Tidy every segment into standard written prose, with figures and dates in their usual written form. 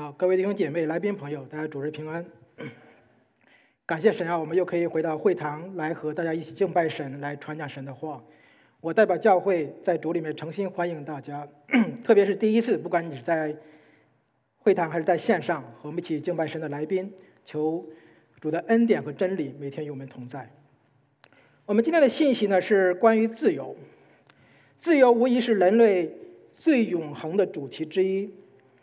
好，各位弟兄姐妹、来宾朋友，大家主日平安。感谢神啊，我们又可以回到会堂来和大家一起敬拜神，来传讲神的话。我代表教会在主里面诚心欢迎大家，特别是第一次，不管你是在会堂还是在线上和我们一起敬拜神的来宾，求主的恩典和真理每天与我们同在。我们今天的信息呢是关于自由，自由无疑是人类最永恒的主题之一。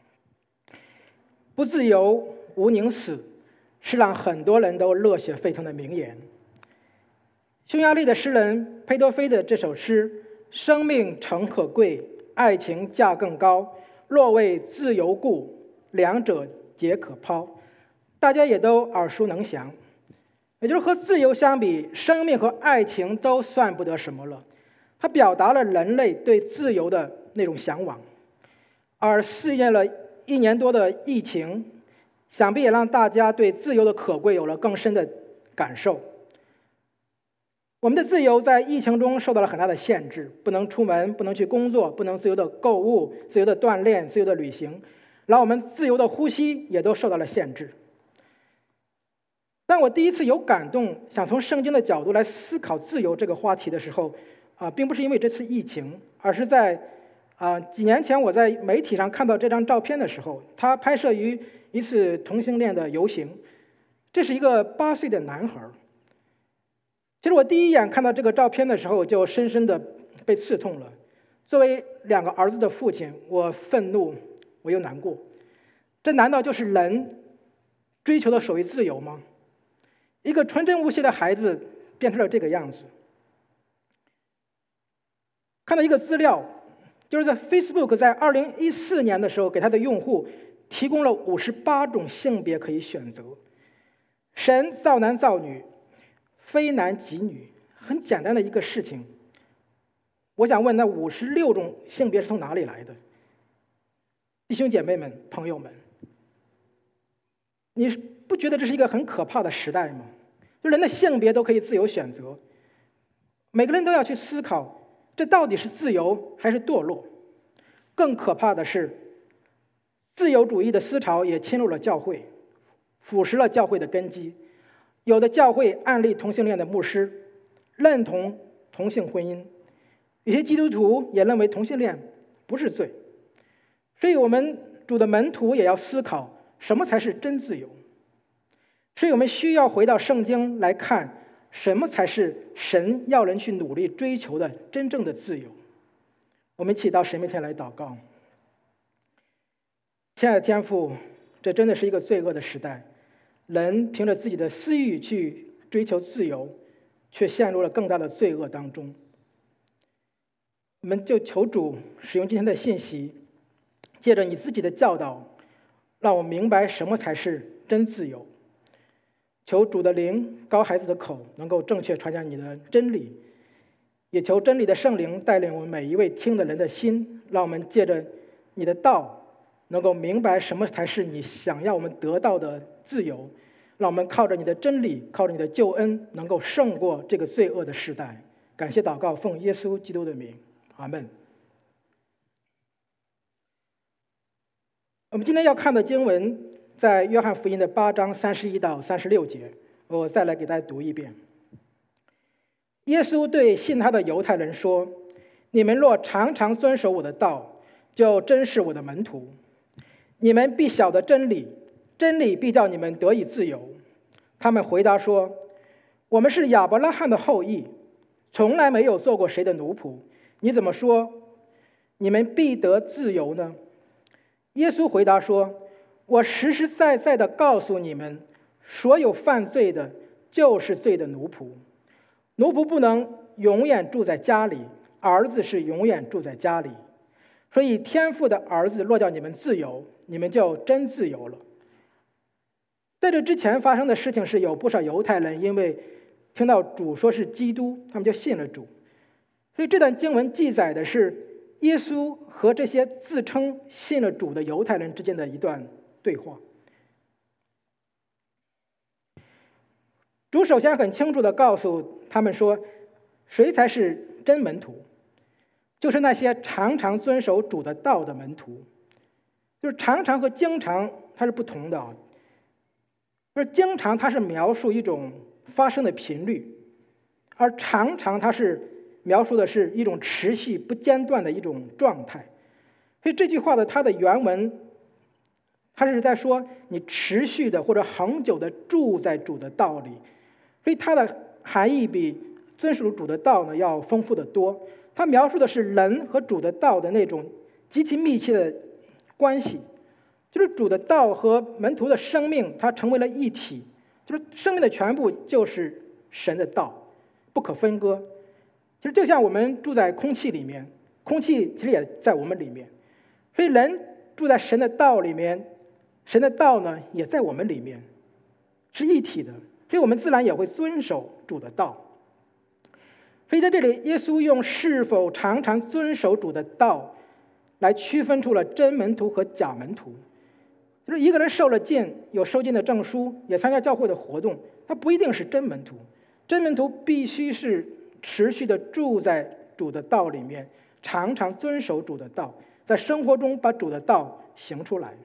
不自由无宁死，是让很多人都热血沸腾的名言。匈牙利的诗人裴多菲的这首诗：“生命诚可贵，爱情价更高。若为自由故，两者皆可抛。”大家也都耳熟能详。也就是和自由相比，生命和爱情都算不得什么了。它表达了人类对自由的那种向往，而肆虐了1年多的疫情，想必也让大家对自由的可贵有了更深的感受。我们的自由在疫情中受到了很大的限制，不能出门，不能去工作，不能自由的购物、自由的锻炼、自由的旅行，让我们自由的呼吸也都受到了限制。当我第一次有感动，想从圣经的角度来思考自由这个话题的时候，并不是因为这次疫情，而是在几年前我在媒体上看到这张照片的时候，它拍摄于一次同性恋的游行。这是一个8岁的男孩。其实我第一眼看到这个照片的时候，就深深的被刺痛了。作为2个儿子的父亲，我愤怒，我又难过。这难道就是人追求的所谓自由吗？一个纯真无邪的孩子变成了这个样子。看到一个资料，就是在 Facebook 在2014年的时候，给他的用户提供了58种性别可以选择。神造男造女，非男即女，很简单的一个事情。我想问，那56种性别是从哪里来的？弟兄姐妹们、朋友们，你不觉得这是一个很可怕的时代吗？就人的性别都可以自由选择，每个人都要去思考，这到底是自由还是堕落？更可怕的是，自由主义的思潮也侵入了教会，腐蚀了教会的根基。有的教会暗立同性恋的牧师，认同同性婚姻；有些基督徒也认为同性恋不是罪。所以我们主的门徒也要思考，什么才是真自由？所以我们需要回到圣经来看，什么才是神要人去努力追求的真正的自由。我们一起到神面前来祷告。亲爱的天父，这真的是一个罪恶的时代，人凭着自己的私欲去追求自由，却陷入了更大的罪恶当中。我们就求主使用今天的信息，借着你自己的教导，让我明白什么才是真自由。求主的灵高孩子的口，能够正确传讲你的真理，也求真理的圣灵带领我们每一位听的人的心，让我们借着你的道，能够明白什么才是你想要我们得到的自由，让我们靠着你的真理，靠着你的救恩，能够胜过这个罪恶的时代。感谢祷告，奉耶稣基督的名，阿们。我们今天要看的经文在约翰福音的8章31到36节，我再来给大家读一遍。耶稣对信他的犹太人说：“你们若常常遵守我的道，就真是我的门徒。你们必晓得真理，真理必叫你们得以自由。”他们回答说：“我们是亚伯拉罕的后裔，从来没有做过谁的奴仆。你怎么说你们必得自由呢？”耶稣回答说：“我实实在在地告诉你们，所有犯罪的就是罪的奴仆。奴仆不能永远住在家里，儿子是永远住在家里。所以天父的儿子若叫你们自由，你们就真自由了。”在这之前发生的事情是，有不少犹太人因为听到主说是基督，他们就信了主。所以这段经文记载的是耶稣和这些自称信了主的犹太人之间的一段对话。主首先很清楚地告诉他们说，谁才是真门徒，就是那些常常遵守主的道的门徒。就是常常和经常它是不同的啊。就是经常它是描述一种发生的频率，而常常它是描述的是一种持续不间断的一种状态。所以这句话的它的原文，它是在说你持续的或者恒久的住在主的道里，所以它的含义比遵守主的道呢要丰富得多。它描述的是人和主的道的那种极其密切的关系，就是主的道和门徒的生命，它成为了一体，就是生命的全部就是神的道，不可分割。其实就像我们住在空气里面，空气其实也在我们里面，所以人住在神的道里面，神的道呢也在我们里面，是一体的，所以我们自然也会遵守主的道。所以在这里，耶稣用是否常常遵守主的道来区分出了真门徒和假门徒。就是一个人受了浸，有收浸的证书，也参加教会的活动，他不一定是真门徒。真门徒必须是持续的住在主的道里面，常常遵守主的道，在生活中把主的道行出来。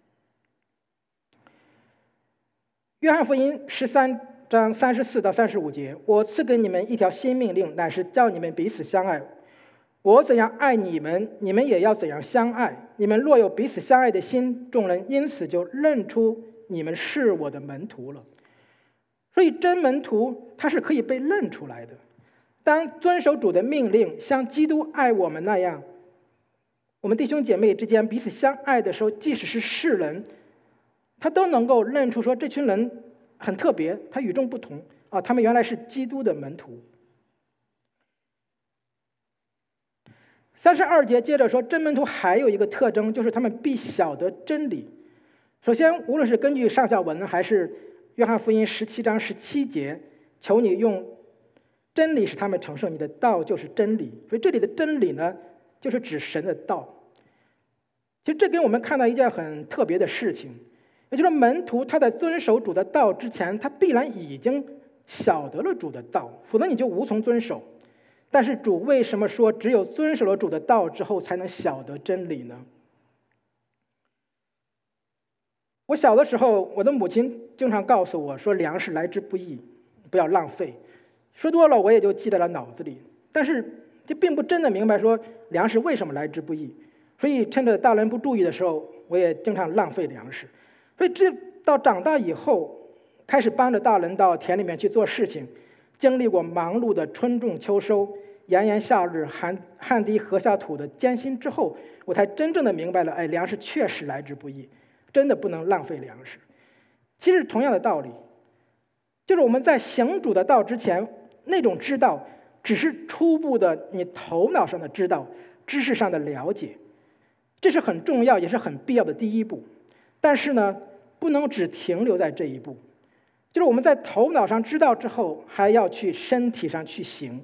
约翰福音13章34到35节，我赐给你们一条新命令，乃是叫你们彼此相爱。我怎样爱你们，你们也要怎样相爱。你们若有彼此相爱的心，众人因此就认出你们是我的门徒了。所以真门徒他是可以被认出来的。当遵守主的命令，像基督爱我们那样，我们弟兄姐妹之间彼此相爱的时候，即使是世人，他都能够认出说这群人很特别，他与众不同啊，他们原来是基督的门徒。32节接着说，真门徒还有一个特征，就是他们必晓得真理。首先，无论是根据上下文还是约翰福音17章17节，求你用真理使他们成圣，你的道就是真理。所以这里的真理呢，就是指神的道。其实这给我们看到一件很特别的事情，也就是门徒他在遵守主的道之前，他必然已经晓得了主的道，否则你就无从遵守。但是主为什么说只有遵守了主的道之后才能晓得真理呢？我小的时候，我的母亲经常告诉我说，粮食来之不易，不要浪费。说多了我也就记在了脑子里，但是这并不真的明白说粮食为什么来之不易。所以趁着大人不注意的时候，我也经常浪费粮食。所以这到长大以后，开始帮着大人到田里面去做事情，经历过忙碌的春种秋收、炎炎夏日、汗滴禾下土的艰辛之后，我才真正的明白了，粮食确实来之不易，真的不能浪费粮食。其实同样的道理，就是我们在行主的道之前，那种知道只是初步的你头脑上的知道，知识上的了解，这是很重要也是很必要的第一步。但是呢，不能只停留在这一步，就是我们在头脑上知道之后，还要去身体上去行。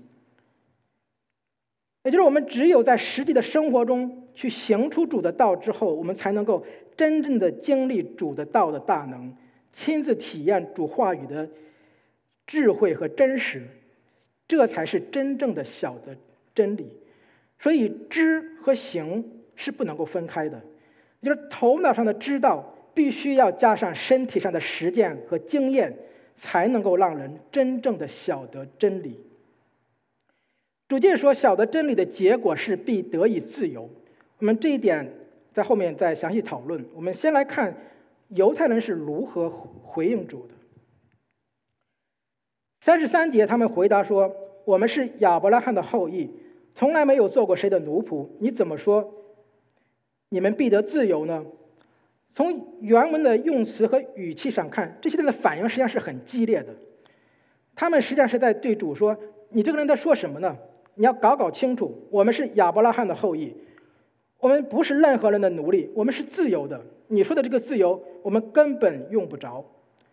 也就是我们只有在实际的生活中去行出主的道之后，我们才能够真正的经历主的道的大能，亲自体验主话语的智慧和真实，这才是真正的晓得真理。所以知和行是不能够分开的，也就是头脑上的知道必须要加上身体上的实践和经验，才能够让人真正的晓得真理。主诫说，晓得真理的结果是必得以自由。我们这一点在后面再详细讨论。我们先来看犹太人是如何回应主的。33节，他们回答说：“我们是亚伯拉罕的后裔，从来没有做过谁的奴仆。你怎么说你们必得自由呢？”从原文的用词和语气上看，这些人的反应实际上是很激烈的。他们实际上是在对主说：“你这个人在说什么呢？你要搞清楚，我们是亚伯拉罕的后裔，我们不是任何人的奴隶，我们是自由的。你说的这个自由，我们根本用不着。”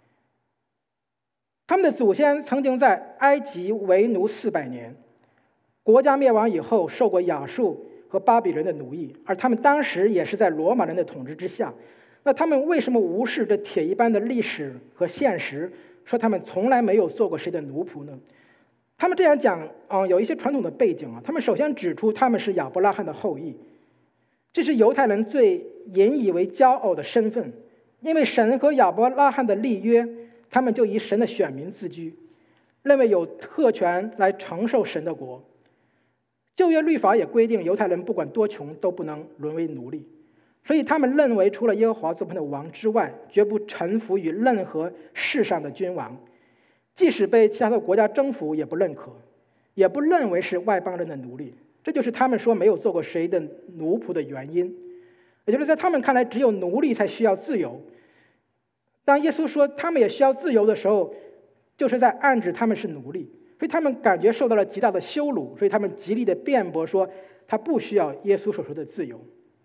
他们的祖先曾经在埃及为奴400年，国家灭亡以后受过亚述和巴比伦的奴役，而他们当时也是在罗马人的统治之下。那他们为什么无视这铁一般的历史和现实，说他们从来没有做过谁的奴仆呢？他们这样讲有一些传统的背景啊。他们首先指出他们是亚伯拉罕的后裔，这是犹太人最引以为骄傲的身份。 因为神和亚伯拉罕的立约，他们就以神的选民自居，认为有特权来承受神的国。旧约律法也规定，犹太人不管多穷都不能沦为奴隶，所以他们认为除了耶和华做他们的王之外，绝不臣服于任何世上的君王，即使被其他的国家征服也不认可，也不认为是外邦人的奴隶。这就是他们说没有做过谁的奴仆的原因，也就是在他们看来，只有奴隶才需要自由。当耶稣说他们也需要自由的时候，就是在暗指他们是奴隶，所以他们感觉受到了极大的羞辱，所以他们极力的辩驳说他不需要耶稣所说的自由。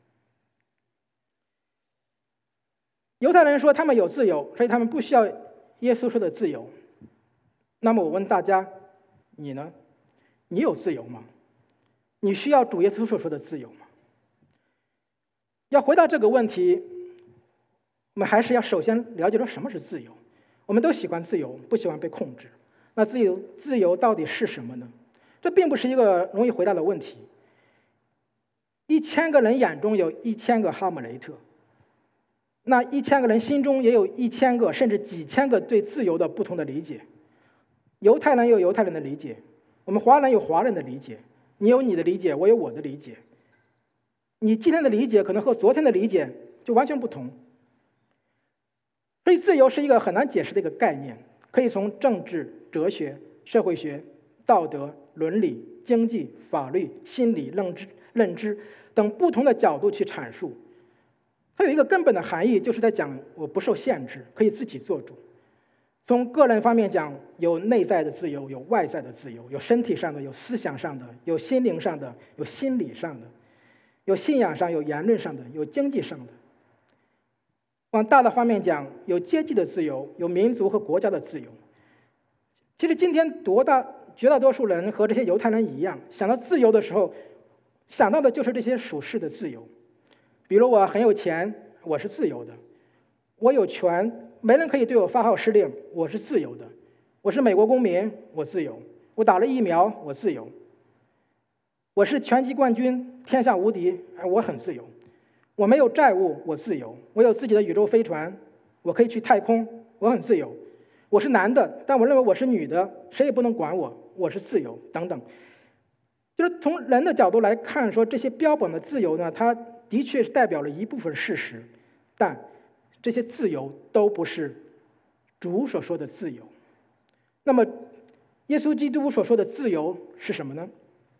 犹太人说他们有自由，所以他们不需要耶稣说的自由。那么我问大家，你呢？你有自由吗？你需要主耶稣所说的自由吗？要回答这个问题，我们还是要首先了解说什么是自由。我们都喜欢自由，不喜欢被控制。那自由到底是什么呢？这并不是一个容易回答的问题。1000个人眼中有1000个哈姆雷特，那1000个人心中也有1000个甚至几千个对自由的不同的理解。犹太人有犹太人的理解，我们华人有华人的理解，你有你的理解，我有我的理解。你今天的理解可能和昨天的理解就完全不同。所以自由是一个很难解释的一个概念，可以从政治、哲学、社会学、道德、伦理、经济、法律、心理、认知等不同的角度去阐述。它有一个根本的含义，就是在讲我不受限制，可以自己做主。从个人方面讲，有内在的自由，有外在的自由，有身体上的，有思想上的，有心灵上的，有心理上的，有信仰上，有言论上的，有经济上的。往大的方面讲，有阶级的自由，有民族和国家的自由。其实今天绝大多数人和这些犹太人一样，想到自由的时候，想到的就是这些属世的自由。比如我很有钱，我是自由的；我有权，没人可以对我发号施令，我是自由的；我是美国公民，我自由；我打了疫苗，我自由；我是拳击冠军，天下无敌，我很自由；我没有债务，我自由；我有自己的宇宙飞船，我可以去太空，我很自由；我是男的，但我认为我是女的，谁也不能管我，我是自由，等等。就是从人的角度来看，说这些标本的自由呢，它的确是代表了一部分事实，但这些自由都不是主所说的自由。那么耶稣基督所说的自由是什么呢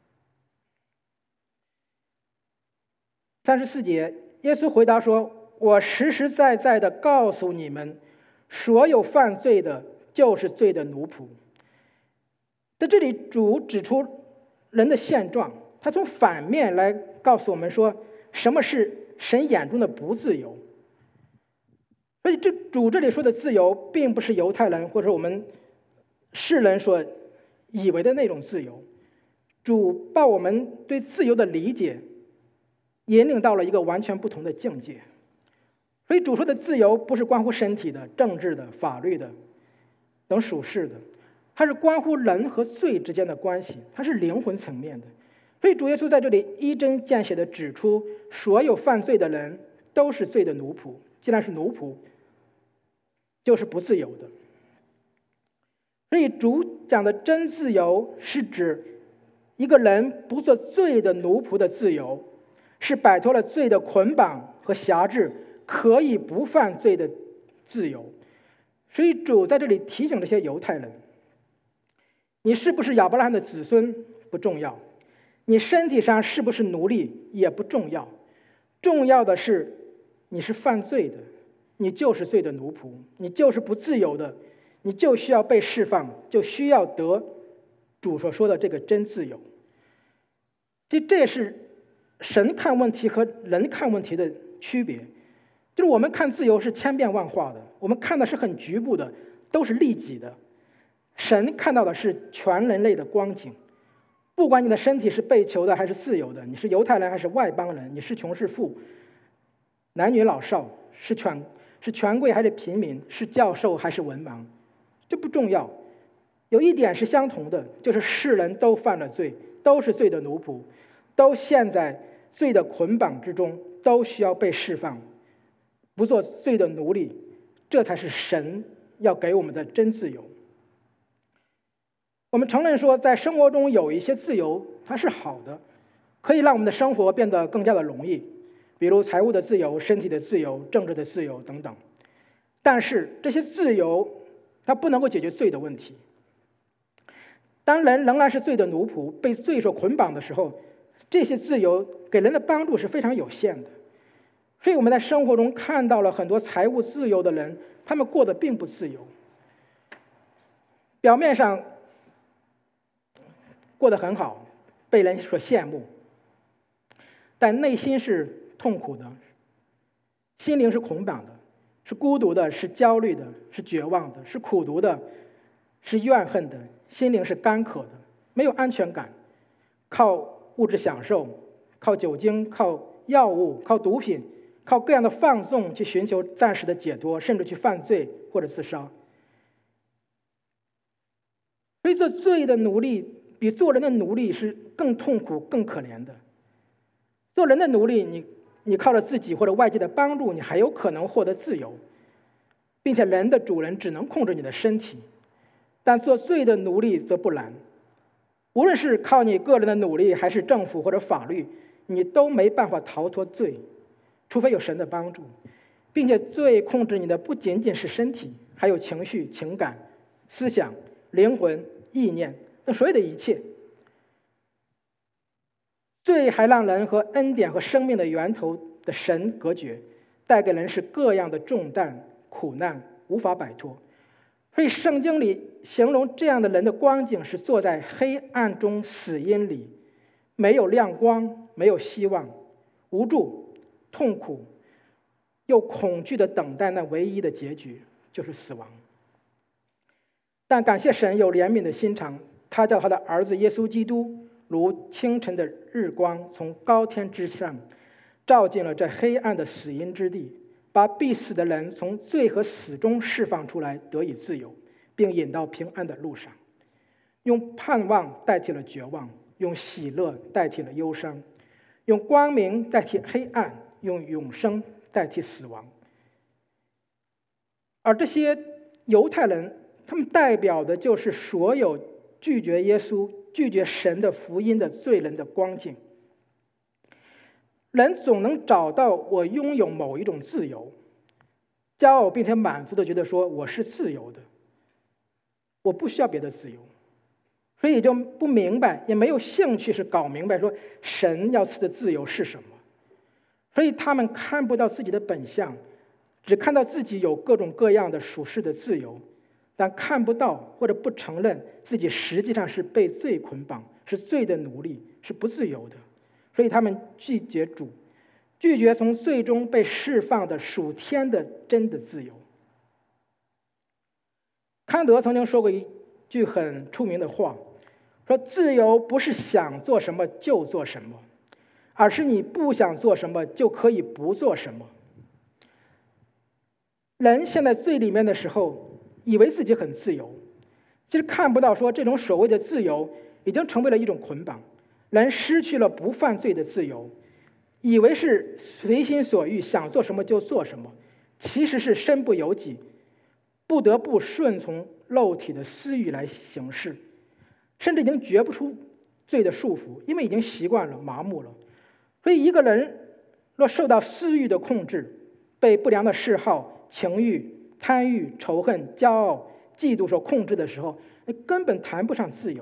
？34节，耶稣回答说：我实实在在的告诉你们，所有犯罪的就是罪的奴仆。在这里主指出人的现状，他从反面来告诉我们说什么是神眼中的不自由。所以主这里说的自由，并不是犹太人或者我们世人所以为的那种自由。主把我们对自由的理解引领到了一个完全不同的境界。所以主说的自由不是关乎身体的、政治的、法律的等属世的，它是关乎人和罪之间的关系，它是灵魂层面的。所以主耶稣在这里一针见血地指出，所有犯罪的人都是罪的奴仆。既然是奴仆，就是不自由的。所以主讲的真自由，是指一个人不做罪的奴仆的自由，是摆脱了罪的捆绑和辖制，可以不犯罪的自由。所以主在这里提醒这些犹太人，你是不是亚伯拉罕的子孙不重要，你身体上是不是奴隶也不重要，重要的是你是犯罪的，你就是罪的奴仆，你就是不自由的，你就需要被释放，就需要得主所说的这个真自由。这也是神看问题和人看问题的区别。就是我们看自由是千变万化的，我们看的是很局部的，都是利己的。神看到的是全人类的光景，不管你的身体是被囚的还是自由的，你是犹太人还是外邦人，你是穷是富，男女老少，是权贵还是平民，是教授还是文盲，这不重要。有一点是相同的，就是世人都犯了罪，都是罪的奴仆，都陷在罪的捆绑之中，都需要被释放。 不做罪的奴隶，这才是神要给我们的真自由。我们承认说，在生活中有一些自由它是好的，可以让我们的生活变得更加的容易，比如财务的自由、身体的自由、政治的自由等等。但是这些自由它不能够解决罪的问题。当人仍然是罪的奴仆，被罪所捆绑的时候，这些自由给人的帮助是非常有限的。所以我们在生活中看到了很多财务自由的人，他们过得并不自由，表面上过得很好，被人所羡慕，但内心是痛苦的，心灵是捆绑的，是孤独的，是焦虑的，是绝望的，是苦毒的，是怨恨的，心灵是干渴的，没有安全感，靠物质享受，靠酒精，靠药物，靠毒品，靠各样的放纵去寻求暂时的解脱，甚至去犯罪或者自杀。所以做罪的奴隶比做人的奴隶是更痛苦、更可怜的。做人的奴隶，你靠着自己或者外界的帮助，你还有可能获得自由，并且人的主人只能控制你的身体。但做罪的奴隶则不然，无论是靠你个人的努力，还是政府或者法律，你都没办法逃脱罪，除非有神的帮助，并且罪控制你的不仅仅是身体，还有情绪、情感、思想、灵魂、意念等所有的一切。罪还让人和恩典和生命的源头的神隔绝，带给人是各样的重担、苦难，无法摆脱。所以圣经里形容这样的人的光景是坐在黑暗中死荫里，没有亮光，没有希望，无助、痛苦，又恐惧地等待那唯一的结局，就是死亡。但感谢神有怜悯的心肠，他叫他的儿子耶稣基督如清晨的日光，从高天之上照进了这黑暗的死荫之地，把必死的人从罪和死中释放出来，得以自由，并引到平安的路上。用盼望代替了绝望，用喜乐代替了忧伤，用光明代替黑暗，用永生代替死亡。而这些犹太人，他们代表的就是所有拒绝耶稣、拒绝神的福音的罪人的光景。人总能找到我拥有某一种自由，骄傲并且满足的觉得说我是自由的，我不需要别的自由，所以也就不明白，也没有兴趣是搞明白说神要赐的自由是什么。所以他们看不到自己的本相，只看到自己有各种各样的属世的自由，但看不到或者不承认自己实际上是被罪捆绑，是罪的奴隶，是不自由的。所以他们拒绝主，拒绝从罪中被释放的属天的真的自由。康德曾经说过一句很出名的话，说自由不是想做什么就做什么，而是你不想做什么就可以不做什么。人陷在罪里面的时候，以为自己很自由，其实看不到说这种所谓的自由已经成为了一种捆绑，人失去了不犯罪的自由，以为是随心所欲，想做什么就做什么，其实是身不由己，不得不顺从肉体的私欲来行事，甚至已经觉不出罪的束缚，因为已经习惯了、麻木了。所以一个人若受到私欲的控制，被不良的嗜好、情欲、贪欲、仇恨、骄傲、嫉妒所控制的时候，根本谈不上自由。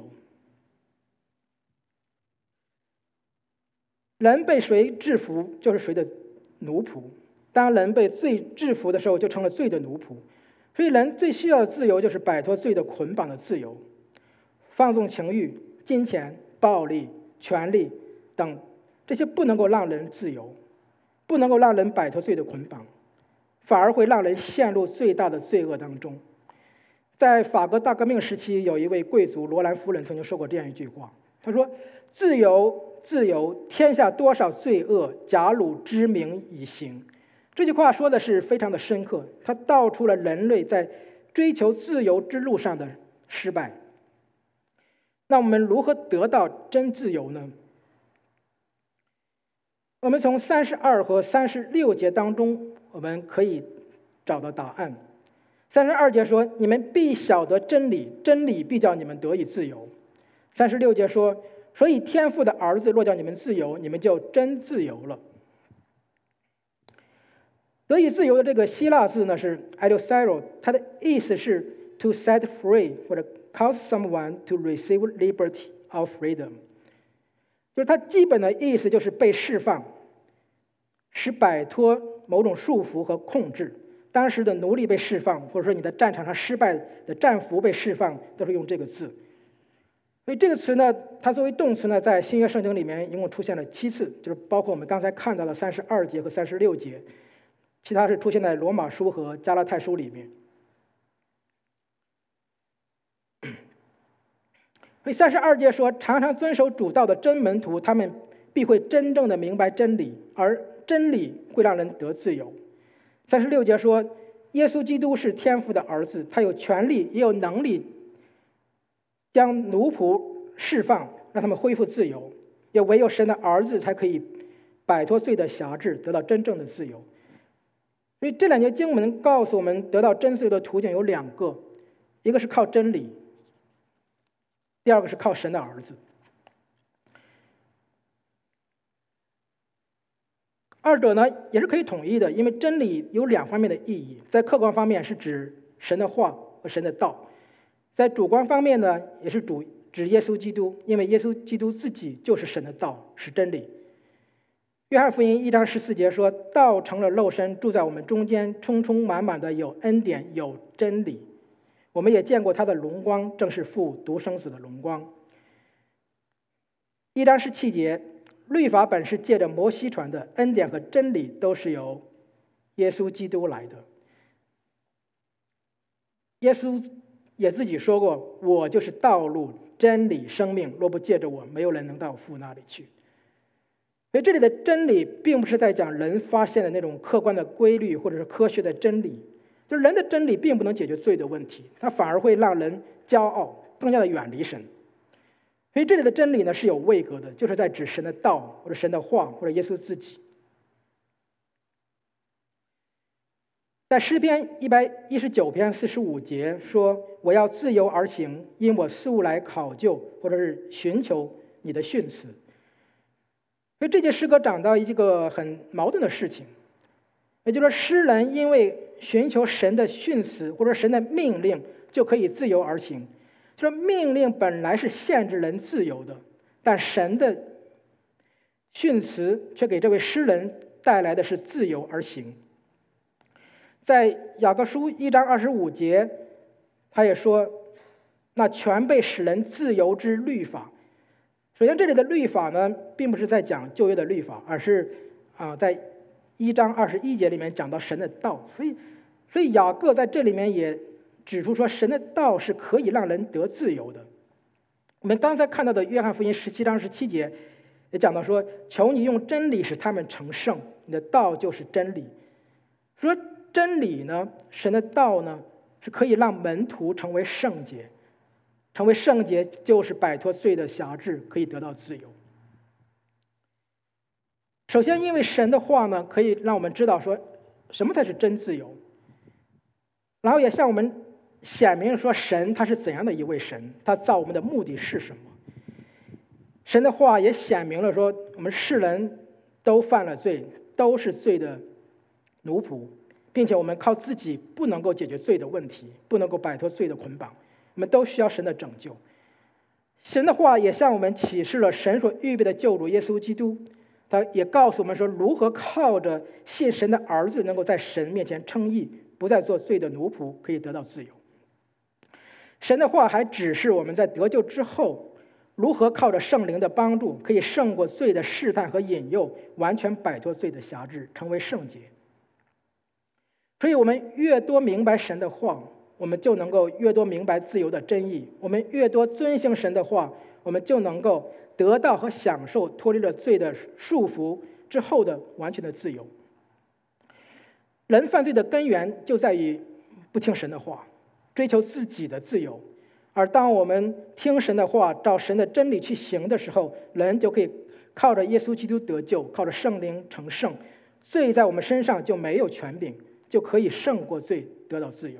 人被谁制服，就是谁的奴仆。当人被罪制服的时候，就成了罪的奴仆。所以人最需要的自由，就是摆脱罪的捆绑的自由。放纵情欲、金钱、暴力、权力等，这些不能够让人自由，不能够让人摆脱罪的捆绑，反而会让人陷入最大的罪恶当中。在法国大革命时期，有一位贵族罗兰夫人曾经说过这样一句话，她说：自由，自由，天下多少罪恶，假汝知明以行。这句话说的是非常的深刻，它道出了人类在追求自由之路上的失败。那我们如何得到真自由呢？我们从32和36节当中， 我们可以找到答案。32节说：“你们必晓得真理，真理必叫你们得以自由。”36节说：“所以天父的儿子若叫你们自由，你们就真自由了。”得以自由的这个希腊字呢是 eleuthero， 它的意思是 to set free 或者 cause someone to receive liberty or freedom， 就是它基本的意思就是被释放，使摆脱某种束缚和控制。当时的奴隶被释放，或者说你在战场上失败的战俘被释放，都是用这个字。所以这个词呢，它作为动词呢，在新约圣经里面一共出现了7次，就是包括我们刚才看到的32节和36节。其他是出现在罗马书和加拉太书里面。所以32节说，常常遵守主道的真门徒，他们必会真正的明白真理，而真理会让人得自由。36节说，耶稣基督是天父的儿子，他有权利也有能力将奴仆释放，让他们恢复自由，也唯有神的儿子才可以摆脱罪的辖制，得到真正的自由。所以这2节经文告诉我们，得到真自由的途径有2个，一个是靠真理，第二个是靠神的儿子。二者呢也是可以统一的，因为真理有2方面的意义，在客观方面是指神的话和神的道，在主观方面呢也是指耶稣基督，因为耶稣基督自己就是神的道，是真理。约翰福音1章14节说，道成了肉身，住在我们中间，充充满满的有恩典有真理。我们也见过他的荣光，正是父独生子的荣光。1章17节，律法本是借着摩西传的，恩典和真理都是由耶稣基督来的。耶稣也自己说过，我就是道路真理生命，若不借着我，没有人能到父那里去。所以这里的真理并不是在讲人发现的那种客观的规律或者是科学的真理，就是人的真理并不能解决罪的问题，它反而会让人骄傲，更加的远离神。所以这里的真理呢是有位格的，就是在指神的道或者神的话或者耶稣自己。在诗篇119篇45节说，我要自由而行，因我素来考究或者是寻求你的训词。所以这节诗歌讲到一个很矛盾的事情，也就是说，诗人因为寻求神的训词或者神的命令，就可以自由而行。就是命令本来是限制人自由的，但神的训词却给这位诗人带来的是自由而行。在雅各书1章25节，他也说，那全被使人自由之律法。首先，这里的律法呢，并不是在讲旧约的律法，而是在1章21节里面讲到神的道。所以雅各在这里面也指出说，神的道是可以让人得自由的。我们刚才看到的约翰福音17章17节也讲到说，求你用真理使他们成圣，你的道就是真理。说真理呢，神的道呢，是可以让门徒成为圣洁。成为圣洁就是摆脱罪的辖制，可以得到自由。首先，因为神的话呢，可以让我们知道说什么才是真自由，然后也向我们显明说神他是怎样的一位神，他造我们的目的是什么。神的话也显明了说，我们世人都犯了罪，都是罪的奴仆，并且我们靠自己不能够解决罪的问题，不能够摆脱罪的捆绑。我们都需要神的拯救。神的话也向我们启示了神所预备的救主耶稣基督，他也告诉我们说，如何靠着信神的儿子能够在神面前称义，不再做罪的奴仆，可以得到自由。神的话还指示我们在得救之后，如何靠着圣灵的帮助，可以胜过罪的试探和引诱，完全摆脱罪的辖制，成为圣洁。所以我们越多明白神的话，我们就能够越多明白自由的真意。我们越多遵行神的话，我们就能够得到和享受脱离了罪的束缚之后的完全的自由。人犯罪的根源就在于不听神的话，追求自己的自由。而当我们听神的话，照神的真理去行的时候，人就可以靠着耶稣基督得救，靠着圣灵成圣， 罪在我们身上就没有权柄，就可以胜过罪，得到自由。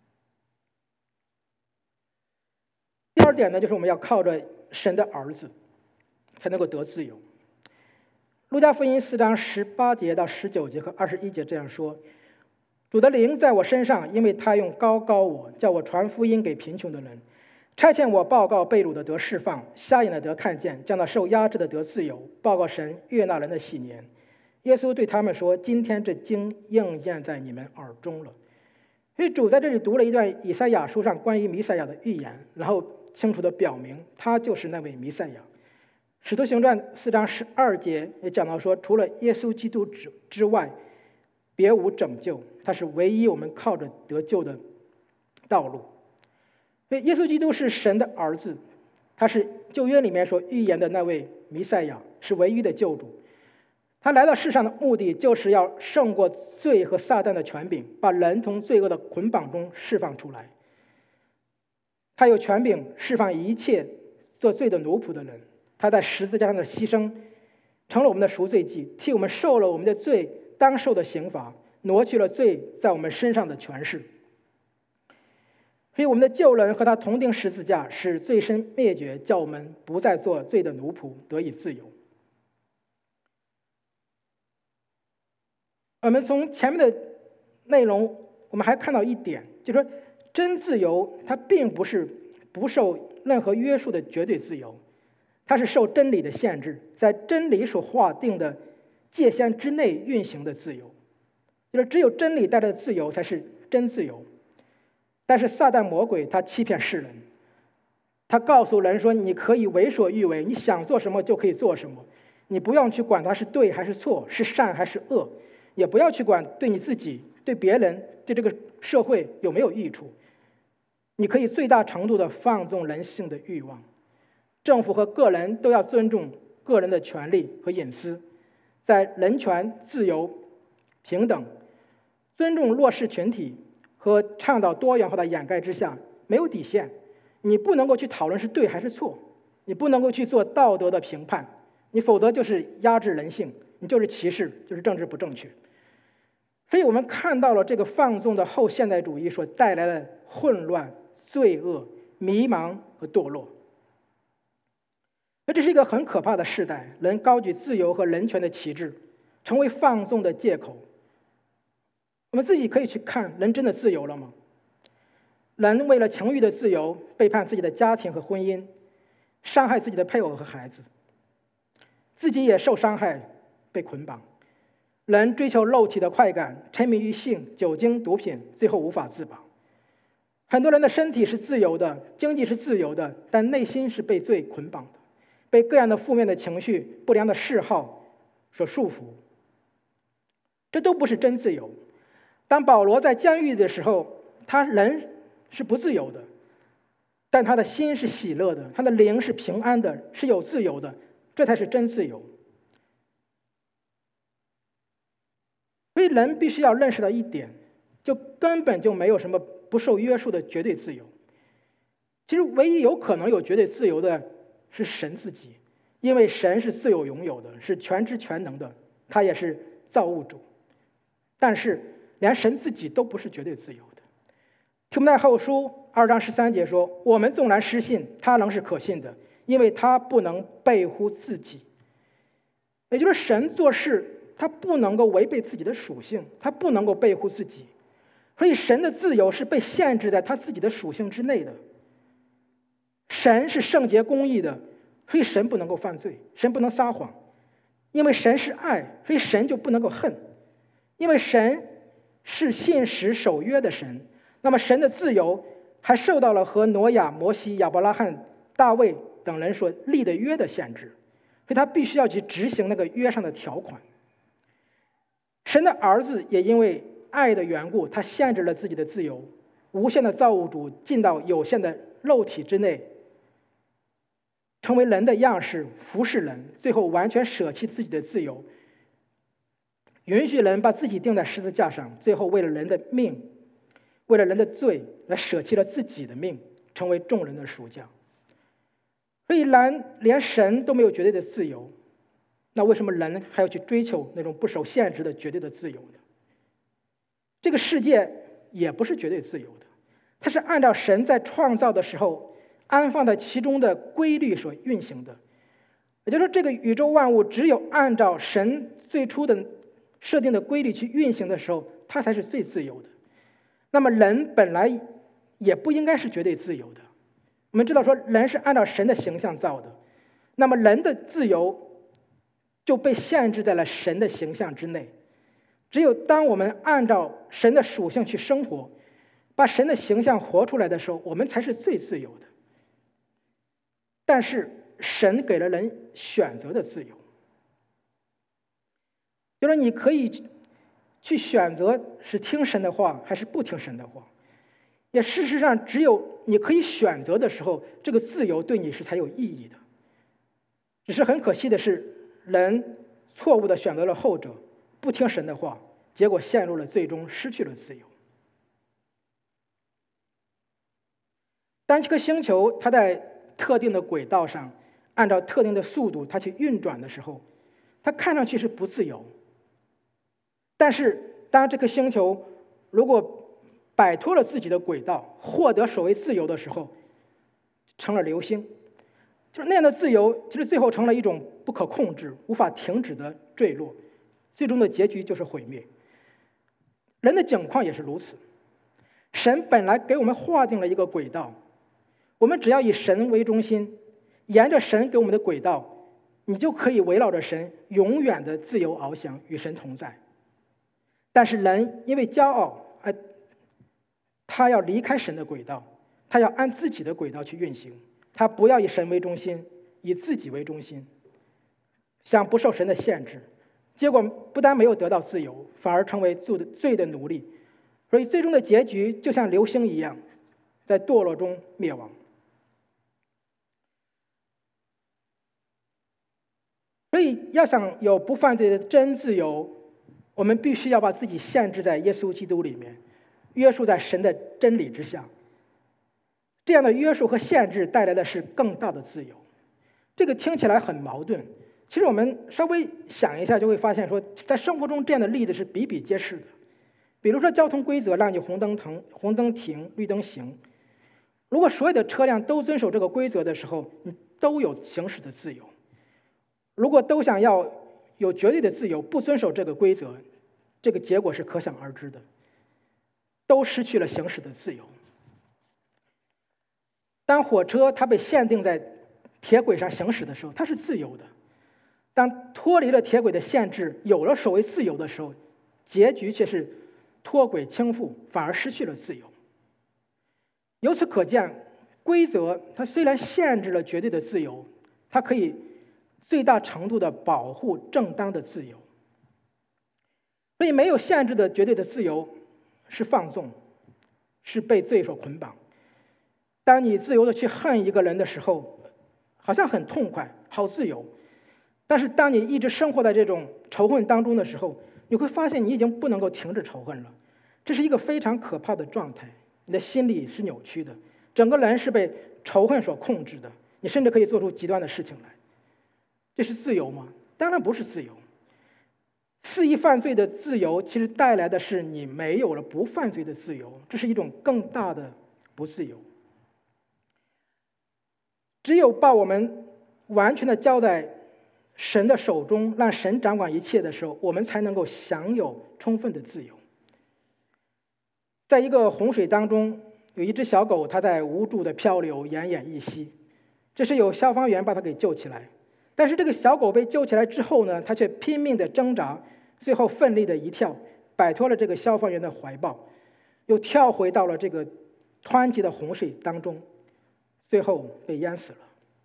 第二点呢，就是我们要靠着神的儿子才能够得自由。路加福音4章18节到19节和21节这样说：主的灵在我身上，因为他用膏膏我，叫我传福音给贫穷的人，差遣我报告被掳的得释放，瞎眼的得看见，叫那受压制的得自由，报告神悦纳人的喜年。耶稣对他们说：今天这经应验在你们耳中了。所以主在这里读了一段以赛亚书上关于弥赛亚的预言，然后清楚地表明他就是那位弥赛亚。使徒行传4章12节也讲到说，除了耶稣基督之外，别无拯救，他是唯一我们靠着得救的道路。所以耶稣基督是神的儿子，他是旧约里面所预言的那位弥赛亚，是唯一的救主。他来到世上的目的就是要胜过罪和撒旦的权柄，把人从罪恶的捆绑中释放出来。他有权柄释放一切做罪的奴仆的人。他在十字架上的牺牲成了我们的赎罪祭，替我们受了我们的罪当受的刑罚，挪去了罪在我们身上的权势。所以我们的救人和他同钉十字架，使罪身灭绝，叫我们不再做罪的奴仆，得以自由。我们从前面的内容我们还看到一点，就是说真自由它并不是不受任何约束的绝对自由，它是受真理的限制，在真理所划定的界限之内运行的自由。就是只有真理带来的自由才是真自由。但是撒旦魔鬼他欺骗世人，他告诉人说你可以为所欲为，你想做什么就可以做什么，你不用去管它是对还是错，是善还是恶，也不要去管对你自己、对别人、对这个社会有没有益处。你可以最大程度的放纵人性的欲望。政府和个人都要尊重个人的权利和隐私，在人权、自由、平等、尊重弱势群体和倡导多元化的掩盖之下，没有底线。你不能够去讨论是对还是错，你不能够去做道德的评判，你否则就是压制人性，你就是歧视，就是政治不正确。所以我们看到了这个放纵的后现代主义所带来的混乱、罪恶、迷茫和堕落。这是一个很可怕的时代，人高举自由和人权的旗帜，成为放纵的借口。我们自己可以去看，人真的自由了吗？人为了情欲的自由，背叛自己的家庭和婚姻，伤害自己的配偶和孩子，自己也受伤害，被捆绑。人追求肉体的快感，沉迷于性、酒精、毒品，最后无法自拔。很多人的身体是自由的，经济是自由的，但内心是被罪捆绑的，被各样的负面的情绪、不良的嗜好所束缚。这都不是真自由。当保罗在监狱的时候，他人是不自由的，但他的心是喜乐的，他的灵是平安的，是有自由的，这才是真自由。所以人必须要认识到一点，就根本就没有什么不受约束的绝对自由。其实唯一有可能有绝对自由的是神自己，因为神是自由拥有的，是全知全能的，他也是造物主。但是连神自己都不是绝对自由的。提摩太后书2章13节说，我们纵然失信，他仍是可信的，因为他不能背乎自己。也就是神做事他不能够违背自己的属性，他不能够背乎自己，所以神的自由是被限制在他自己的属性之内的。神是圣洁公义的，所以神不能够犯罪，神不能撒谎。因为神是爱，所以神就不能够恨。因为神是信实守约的神，那么神的自由还受到了和挪亚、摩西、亚伯拉罕、大卫等人所立的约的限制，所以他必须要去执行那个约上的条款。神的儿子也因为爱的缘故，他限制了自己的自由，无限的造物主进到有限的肉体之内，成为人的样式，服侍人，最后完全舍弃自己的自由，允许人把自己钉在十字架上，最后为了人的命，为了人的罪，来舍弃了自己的命，成为众人的赎价。所以连神都没有绝对的自由， 那为什么人还要去追求那种不受限制的绝对的自由呢？这个世界也不是绝对自由的，它是按照神在创造的时候安放在其中的规律所运行的。也就是说，这个宇宙万物只有按照神最初的设定的规律去运行的时候，它才是最自由的。那么人本来也不应该是绝对自由的。我们知道说，人是按照神的形象造的，那么人的自由就被限制在了神的形象之内。只有当我们按照神的属性去生活，把神的形象活出来的时候，我们才是最自由的。但是神给了人选择的自由，就是你可以去选择是听神的话还是不听神的话。也事实上，只有你可以选择的时候，这个自由对你是才有意义的。只是很可惜的是，人错误地选择了后者，不听神的话，结果陷入了最终失去了自由。当这颗星球它在特定的轨道上，按照特定的速度它去运转的时候，它看上去是不自由。但是当这颗星球如果摆脱了自己的轨道，获得所谓自由的时候，成了流星。就是那样的自由，其实最后成了一种不可控制、无法停止的坠落，最终的结局就是毁灭。人的境况也是如此。神本来给我们划定了一个轨道，我们只要以神为中心，沿着神给我们的轨道，你就可以围绕着神永远的自由翱翔，与神同在。但是人因为骄傲，他要离开神的轨道，他要按自己的轨道去运行，他不要以神为中心，以自己为中心，想不受神的限制，结果不但没有得到自由，反而成为罪的奴隶。所以最终的结局就像流星一样，在堕落中灭亡。所以要想有不犯罪的真自由，我们必须要把自己限制在耶稣基督里面，约束在神的真理之下。这样的约束和限制带来的是更大的自由。这个听起来很矛盾，其实我们稍微想一下就会发现说，在生活中这样的例子是比比皆是的。比如说交通规则让你红灯停，绿灯行。如果所有的车辆都遵守这个规则的时候，你都有行驶的自由。如果都想要有绝对的自由，不遵守这个规则，这个结果是可想而知的，都失去了行驶的自由。当火车它被限定在铁轨上行驶的时候，它是自由的；当脱离了铁轨的限制，有了所谓自由的时候，结局却是脱轨倾覆，反而失去了自由。由此可见，规则它虽然限制了绝对的自由，它可以最大程度地保护正当的自由。所以没有限制的绝对的自由是放纵，是被罪所捆绑。当你自由地去恨一个人的时候，好像很痛快，好自由。但是当你一直生活在这种仇恨当中的时候，你会发现你已经不能够停止仇恨了。这是一个非常可怕的状态，你的心理是扭曲的，整个人是被仇恨所控制的，你甚至可以做出极端的事情来。这是自由吗？当然不是自由。肆意犯罪的自由其实带来的是你没有了不犯罪的自由，这是一种更大的不自由。只有把我们完全的交在神的手中，让神掌管一切的时候，我们才能够享有充分的自由。在一个洪水当中，有一只小狗，它在无助的漂流，奄奄一息。这是有消防员把它给救起来，但是这个小狗被救起来之后呢，它却拼命的挣扎，最后奋力的一跳，摆脱了这个消防员的怀抱，又跳回到了这个湍急的洪水当中，最后被淹死了。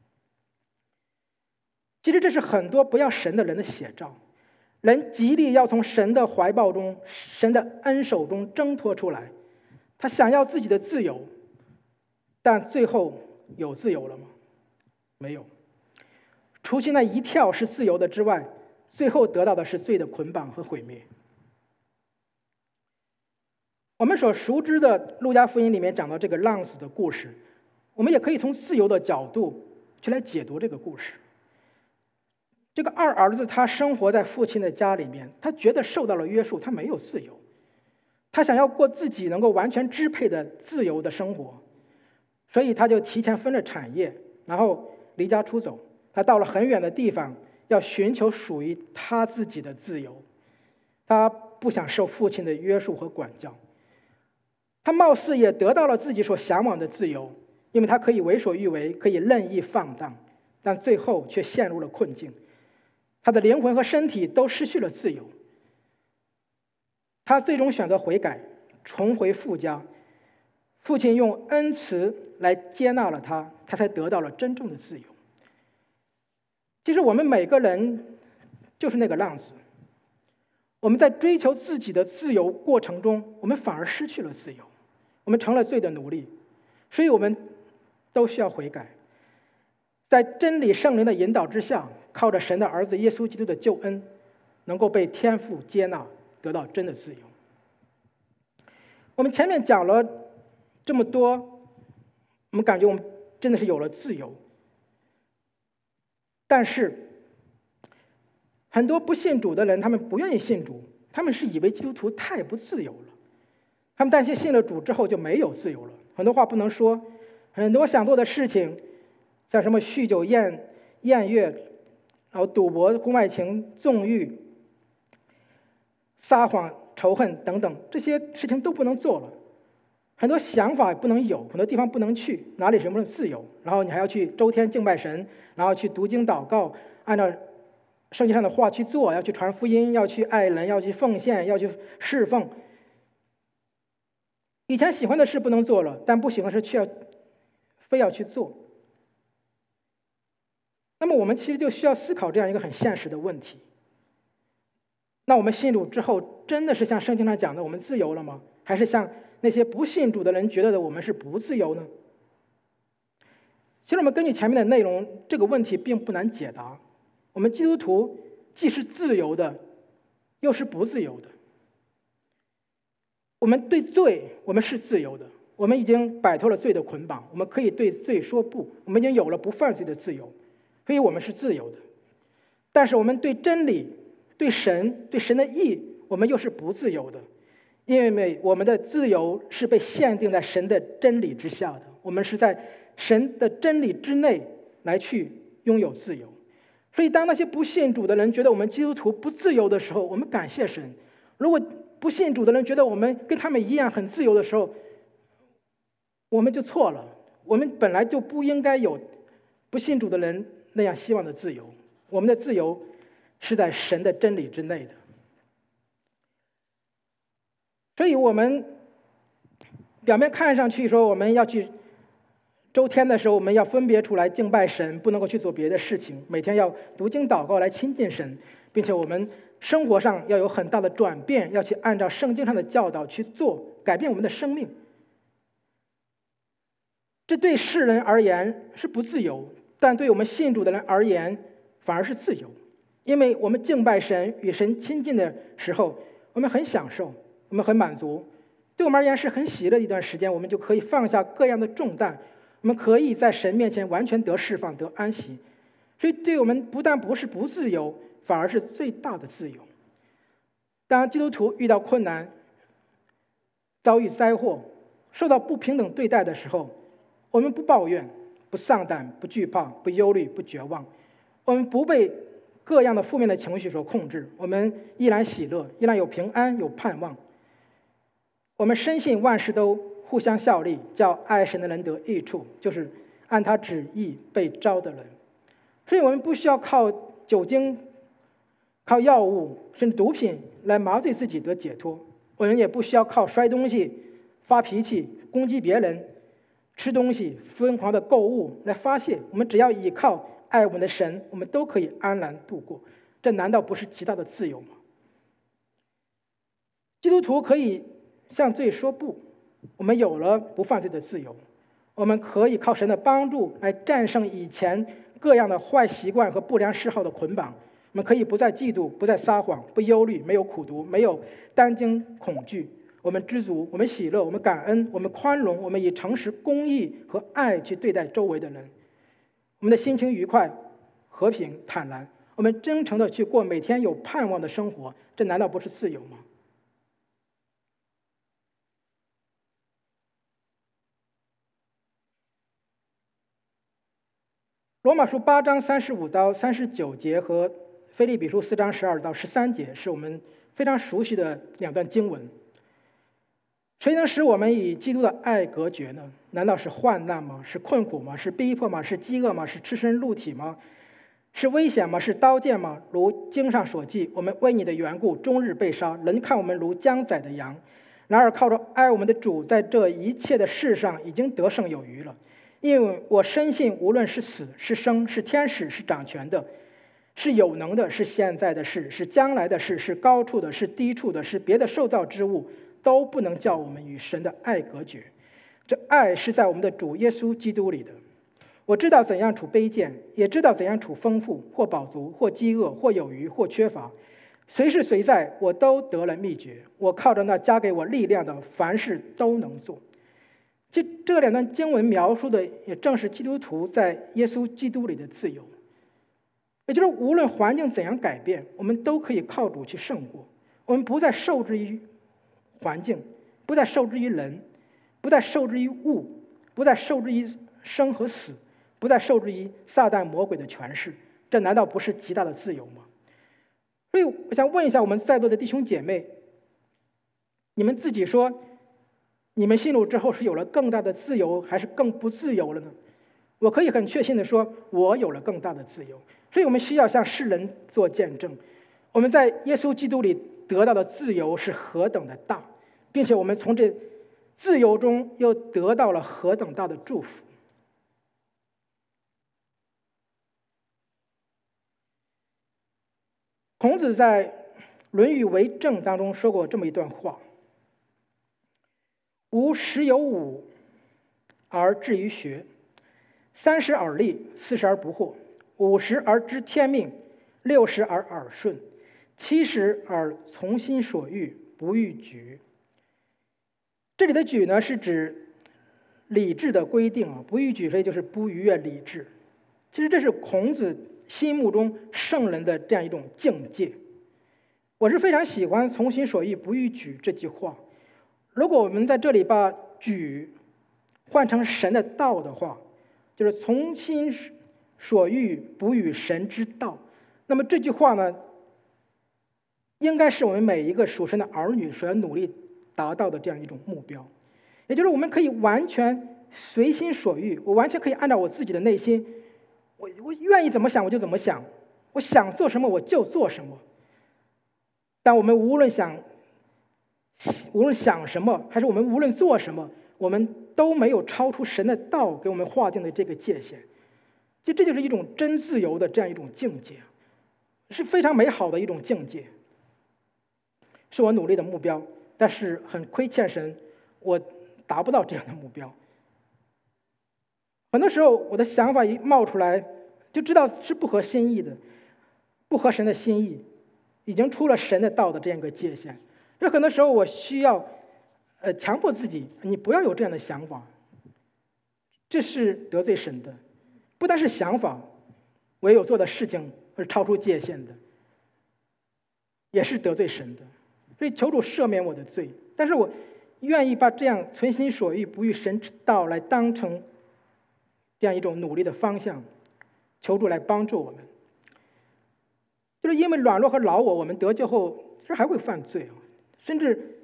其实这是很多不要神的人的写照，人极力要从神的怀抱中、神的恩手中挣脱出来，他想要自己的自由，但最后有自由了吗？没有。除去那一跳是自由的之外，最后得到的是罪的捆绑和毁灭。我们所熟知的路加福音里面讲到这个浪子的故事，我们也可以从自由的角度去来解读这个故事。 这个二儿子他生活在父亲的家里面，他觉得受到了约束，他没有自由，他想要过自己能够完全支配的自由的生活，所以他就提前分了产业，然后离家出走。他到了很远的地方，要寻求属于他自己的自由。他不想受父亲的约束和管教。他貌似也得到了自己所向往的自由，因为他可以为所欲为，可以任意放荡，但最后却陷入了困境。他的灵魂和身体都失去了自由。他最终选择悔改，重回父家。父亲用恩慈来接纳了他，他才得到了真正的自由。其实我们每个人就是那个浪子，我们在追求自己的自由过程中，我们反而失去了自由，我们成了罪的奴隶。所以我们都需要悔改，在真理圣灵的引导之下，靠着神的儿子耶稣基督的救恩，能够被天父接纳，得到真的自由。我们前面讲了这么多，我们感觉我们真的是有了自由。但是很多不信主的人，他们不愿意信主，他们是以为基督徒太不自由了，他们担心信了主之后就没有自由了，很多话不能说，很多想做的事情，像什么酗酒、宴乐，然后赌博、婚外情、纵欲、撒谎、仇恨等等，这些事情都不能做了。很多想法不能有，很多地方不能去，哪里什么自由？然后你还要去周天敬拜神，然后去读经祷告，按照圣经上的话去做，要去传福音，要去爱人，要去奉献，要去侍奉。以前喜欢的事不能做了，但不喜欢的事却非要去做。那么我们其实就需要思考这样一个很现实的问题：那我们信主之后，真的是像圣经上讲的我们自由了吗？还是像那些不信主的人觉得的我们是不自由呢？其实我们根据前面的内容，这个问题并不难解答。我们基督徒既是自由的，又是不自由的。我们对罪，我们是自由的，我们已经摆脱了罪的捆绑，我们可以对罪说不，我们已经有了不犯罪的自由，所以我们是自由的。但是我们对真理、对神的义，我们又是不自由的。因为我们的自由是被限定在神的真理之下的，我们是在神的真理之内来去拥有自由。所以当那些不信主的人觉得我们基督徒不自由的时候，我们感谢神；如果不信主的人觉得我们跟他们一样很自由的时候，我们就错了。我们本来就不应该有不信主的人那样希望的自由，我们的自由是在神的真理之内的。所以我们表面看上去说我们要去周天的时候，我们要分别出来敬拜神，不能够去做别的事情，每天要读经祷告来亲近神，并且我们生活上要有很大的转变，要去按照圣经上的教导去做，改变我们的生命。这对世人而言是不自由，但对我们信主的人而言反而是自由，因为我们敬拜神、与神亲近的时候，我们很享受，我们很满足，对我们而言是很喜乐的一段时间，我们就可以放下各样的重担，我们可以在神面前完全得释放、得安息。所以对我们不但不是不自由，反而是最大的自由。当基督徒遇到困难、遭遇灾祸、受到不平等对待的时候，我们不抱怨、不丧胆、不惧怕、不忧虑、不绝望，我们不被各样的负面的情绪所控制，我们依然喜乐，依然有平安、有盼望。我们深信万事都互相效力，叫爱神的人得益处，就是按他旨意被召的人。所以我们不需要靠酒精、靠药物甚至毒品来麻醉自己得解脱，我们也不需要靠摔东西、发脾气、攻击别人、吃东西、疯狂的购物来发泄。我们只要依靠爱我们的神，我们都可以安然度过。这难道不是极大的自由吗？基督徒可以向罪说不，我们有了不犯罪的自由，我们可以靠神的帮助来战胜以前各样的坏习惯和不良嗜好的捆绑。我们可以不再嫉妒，不再撒谎，不忧虑，没有苦毒，没有担惊恐惧。我们知足，我们喜乐，我们感恩，我们宽容，我们以诚实、公义和爱去对待周围的人。我们的心情愉快、和平、坦然， 我们真诚的去过每天有盼望的生活，这难道不是自由吗？罗马书8章35到39节和腓立比书4章12到13节是我们非常熟悉的2段经文。谁能使我们与基督的爱隔绝呢？难道是患难吗？是困苦吗？是逼迫吗？是饥饿吗？是赤身露体吗？是危险吗？是刀剑吗？如经上所记，我们为你的缘故终日被杀，人看我们如将宰的羊。然而靠着爱我们的主，在这一切的事上已经得胜有余了。因为我深信，无论是死是生，是天使是掌权的，是有能的，是现在的事，是将来的事，是高处的，是低处的，是别的受造之物，都不能叫我们与神的爱隔绝。这爱是在我们的主耶稣基督里的。我知道怎样处卑贱，也知道怎样处丰富，或饱足，或饥饿，或有余，或缺乏。随是随在，我都得了秘诀。我靠着那加给我力量的，凡事都能做。这2段经文描述的也正是基督徒在耶稣基督里的自由。也就是无论环境怎样改变，我们都可以靠主去胜过。我们不再受制于环境，不再受制于人，不再受制于物，不再受制于生和死，不再受制于撒旦魔鬼的权势。这难道不是极大的自由吗？所以我想问一下我们在座的弟兄姐妹，你们自己说，你们信主之后是有了更大的自由，还是更不自由了呢？我可以很确信的说，我有了更大的自由。所以我们需要向世人做见证，我们在耶稣基督里得到的自由是何等的大，并且我们从这自由中又得到了何等大的祝福。孔子在《论语为政》当中说过这么一段话：吾十有五而志于学，30而立，40而不惑，50而知天命，60而耳顺，70而从心所欲，不逾矩。这里的矩呢，是指礼制的规定啊，不逾矩，所以就是不逾越礼制。其实这是孔子心目中圣人的这样一种境界。我是非常喜欢从心所欲，不逾矩这句话。如果我们在这里把矩换成神的道的话，就是从心所欲，不与神之道。那么这句话呢，应该是我们每一个属神的儿女所要努力达到的这样一种目标。也就是我们可以完全随心所欲，我完全可以按照我自己的内心，我愿意怎么想我就怎么想，我想做什么我就做什么。但我们无论想什么，还是我们无论做什么，我们都没有超出神的道给我们划定的这个界限。这就是一种真自由的这样一种境界，是非常美好的一种境界，是我努力的目标。但是很亏欠神，我达不到这样的目标。很多时候我的想法一冒出来，就知道是不合心意的，不合神的心意，已经出了神的道的这样一个界限。这很多时候我需要强迫自己，你不要有这样的想法，这是得罪神的。不单是想法，唯有做的事情是超出界限的，也是得罪神的。所以求主赦免我的罪，但是我愿意把这样存心所欲不与神之道来当成这样一种努力的方向，求主来帮助我们。就是因为软弱和老我，我们得救后其实还会犯罪，甚至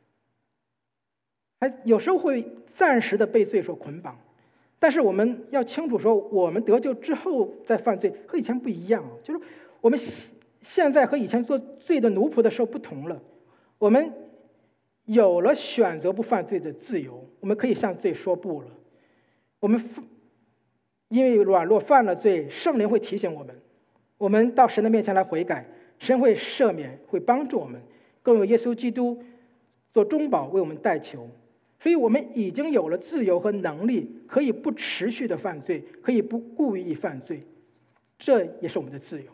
还有时候会暂时的被罪所捆绑。但是我们要清楚说，我们得救之后再犯罪和以前不一样，就是我们现在和以前做罪的奴仆的时候不同了。我们有了选择不犯罪的自由，我们可以向罪说不了。我们因为软弱犯了罪，圣灵会提醒我们，我们到神的面前来悔改，神会赦免，会帮助我们，更有耶稣基督做中保为我们代求。所以我们已经有了自由和能力，可以不持续的犯罪，可以不故意犯罪，这也是我们的自由。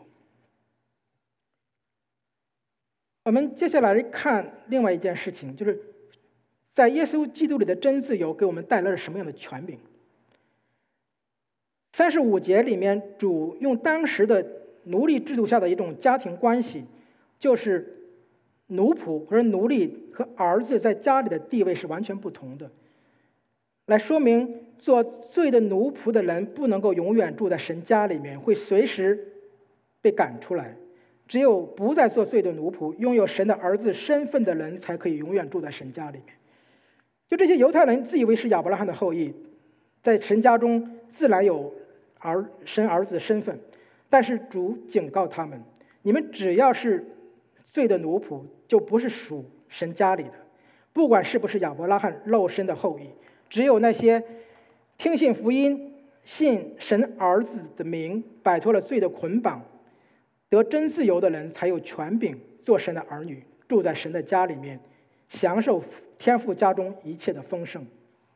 我们接下来看另外一件事情，就是在耶稣基督里的真自由给我们带来了什么样的权柄。35节里面，主用当时的奴隶制度下的一种家庭关系，就是奴仆或者奴隶和儿子在家里的地位是完全不同的，来说明做罪的奴仆的人不能够永远住在神家里面，会随时被赶出来。只有不再做罪的奴仆，拥有神的儿子身份的人，才可以永远住在神家里面。就这些犹太人自以为是亚伯拉罕的后裔，在神家中自然有神儿子的身份，但是主警告他们：你们只要是罪的奴仆，就不是属神家里的，不管是不是亚伯拉罕肉身的后裔。只有那些听信福音、信神儿子的名，摆脱了罪的捆绑，得真自由的人，才有权柄做神的儿女，住在神的家里面，享受天父家中一切的丰盛。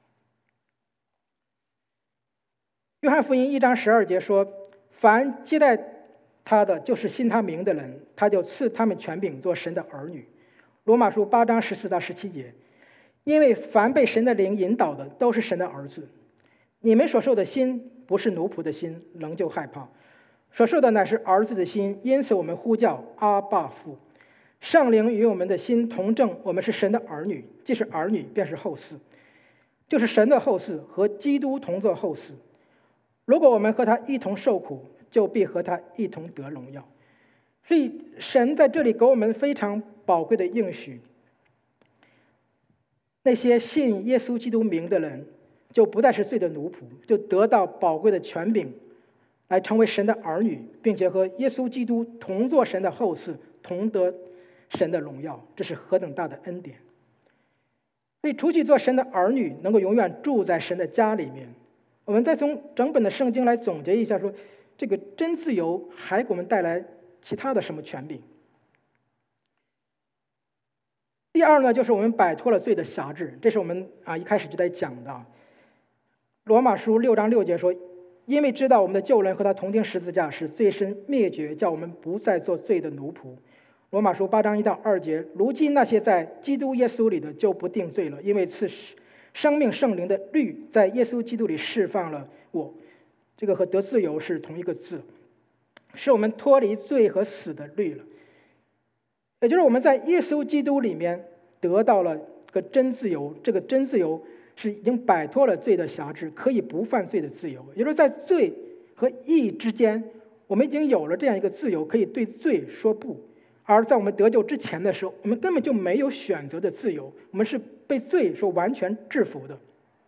约翰福音1章12节说：凡接待他的，就是信他名的人，他就赐他们权柄做神的儿女。罗马书8章14到17节：因为凡被神的灵引导的，都是神的儿子。你们所受的心，不是奴仆的心，仍旧害怕；所受的乃是儿子的心，因此我们呼叫阿爸父。圣灵与我们的心同证，我们是神的儿女，既是儿女，便是后嗣，就是神的后嗣，和基督同作后嗣。如果我们和他一同受苦，就必和他一同得荣耀。所以神在这里给我们非常宝贵的应许，那些信耶稣基督名的人，就不再是罪的奴仆，就得到宝贵的权柄，来成为神的儿女，并且和耶稣基督同作神的后嗣，同得神的荣耀。这是何等大的恩典！所以除去做神的儿女，能够永远住在神的家里面。我们再从整本的圣经来总结一下，说这个真自由还给我们带来其他的什么权柄？第二呢，就是我们摆脱了罪的辖制，这是我们一开始就在讲的。罗马书6章6节说：因为知道我们的旧人和他同钉十字架，使罪身灭绝，叫我们不再做罪的奴仆。罗马书8章1到2节：如今那些在基督耶稣里的，就不定罪了，因为赐生命圣灵的律在耶稣基督里释放了我。这个和得自由是同一个字，使我们脱离罪和死的律了。也就是我们在耶稣基督里面得到了个真自由，这个真自由是已经摆脱了罪的辖制，可以不犯罪的自由。也就是在罪和义之间，我们已经有了这样一个自由，可以对罪说不。而在我们得救之前的时候，我们根本就没有选择的自由，我们是被罪所完全制服的。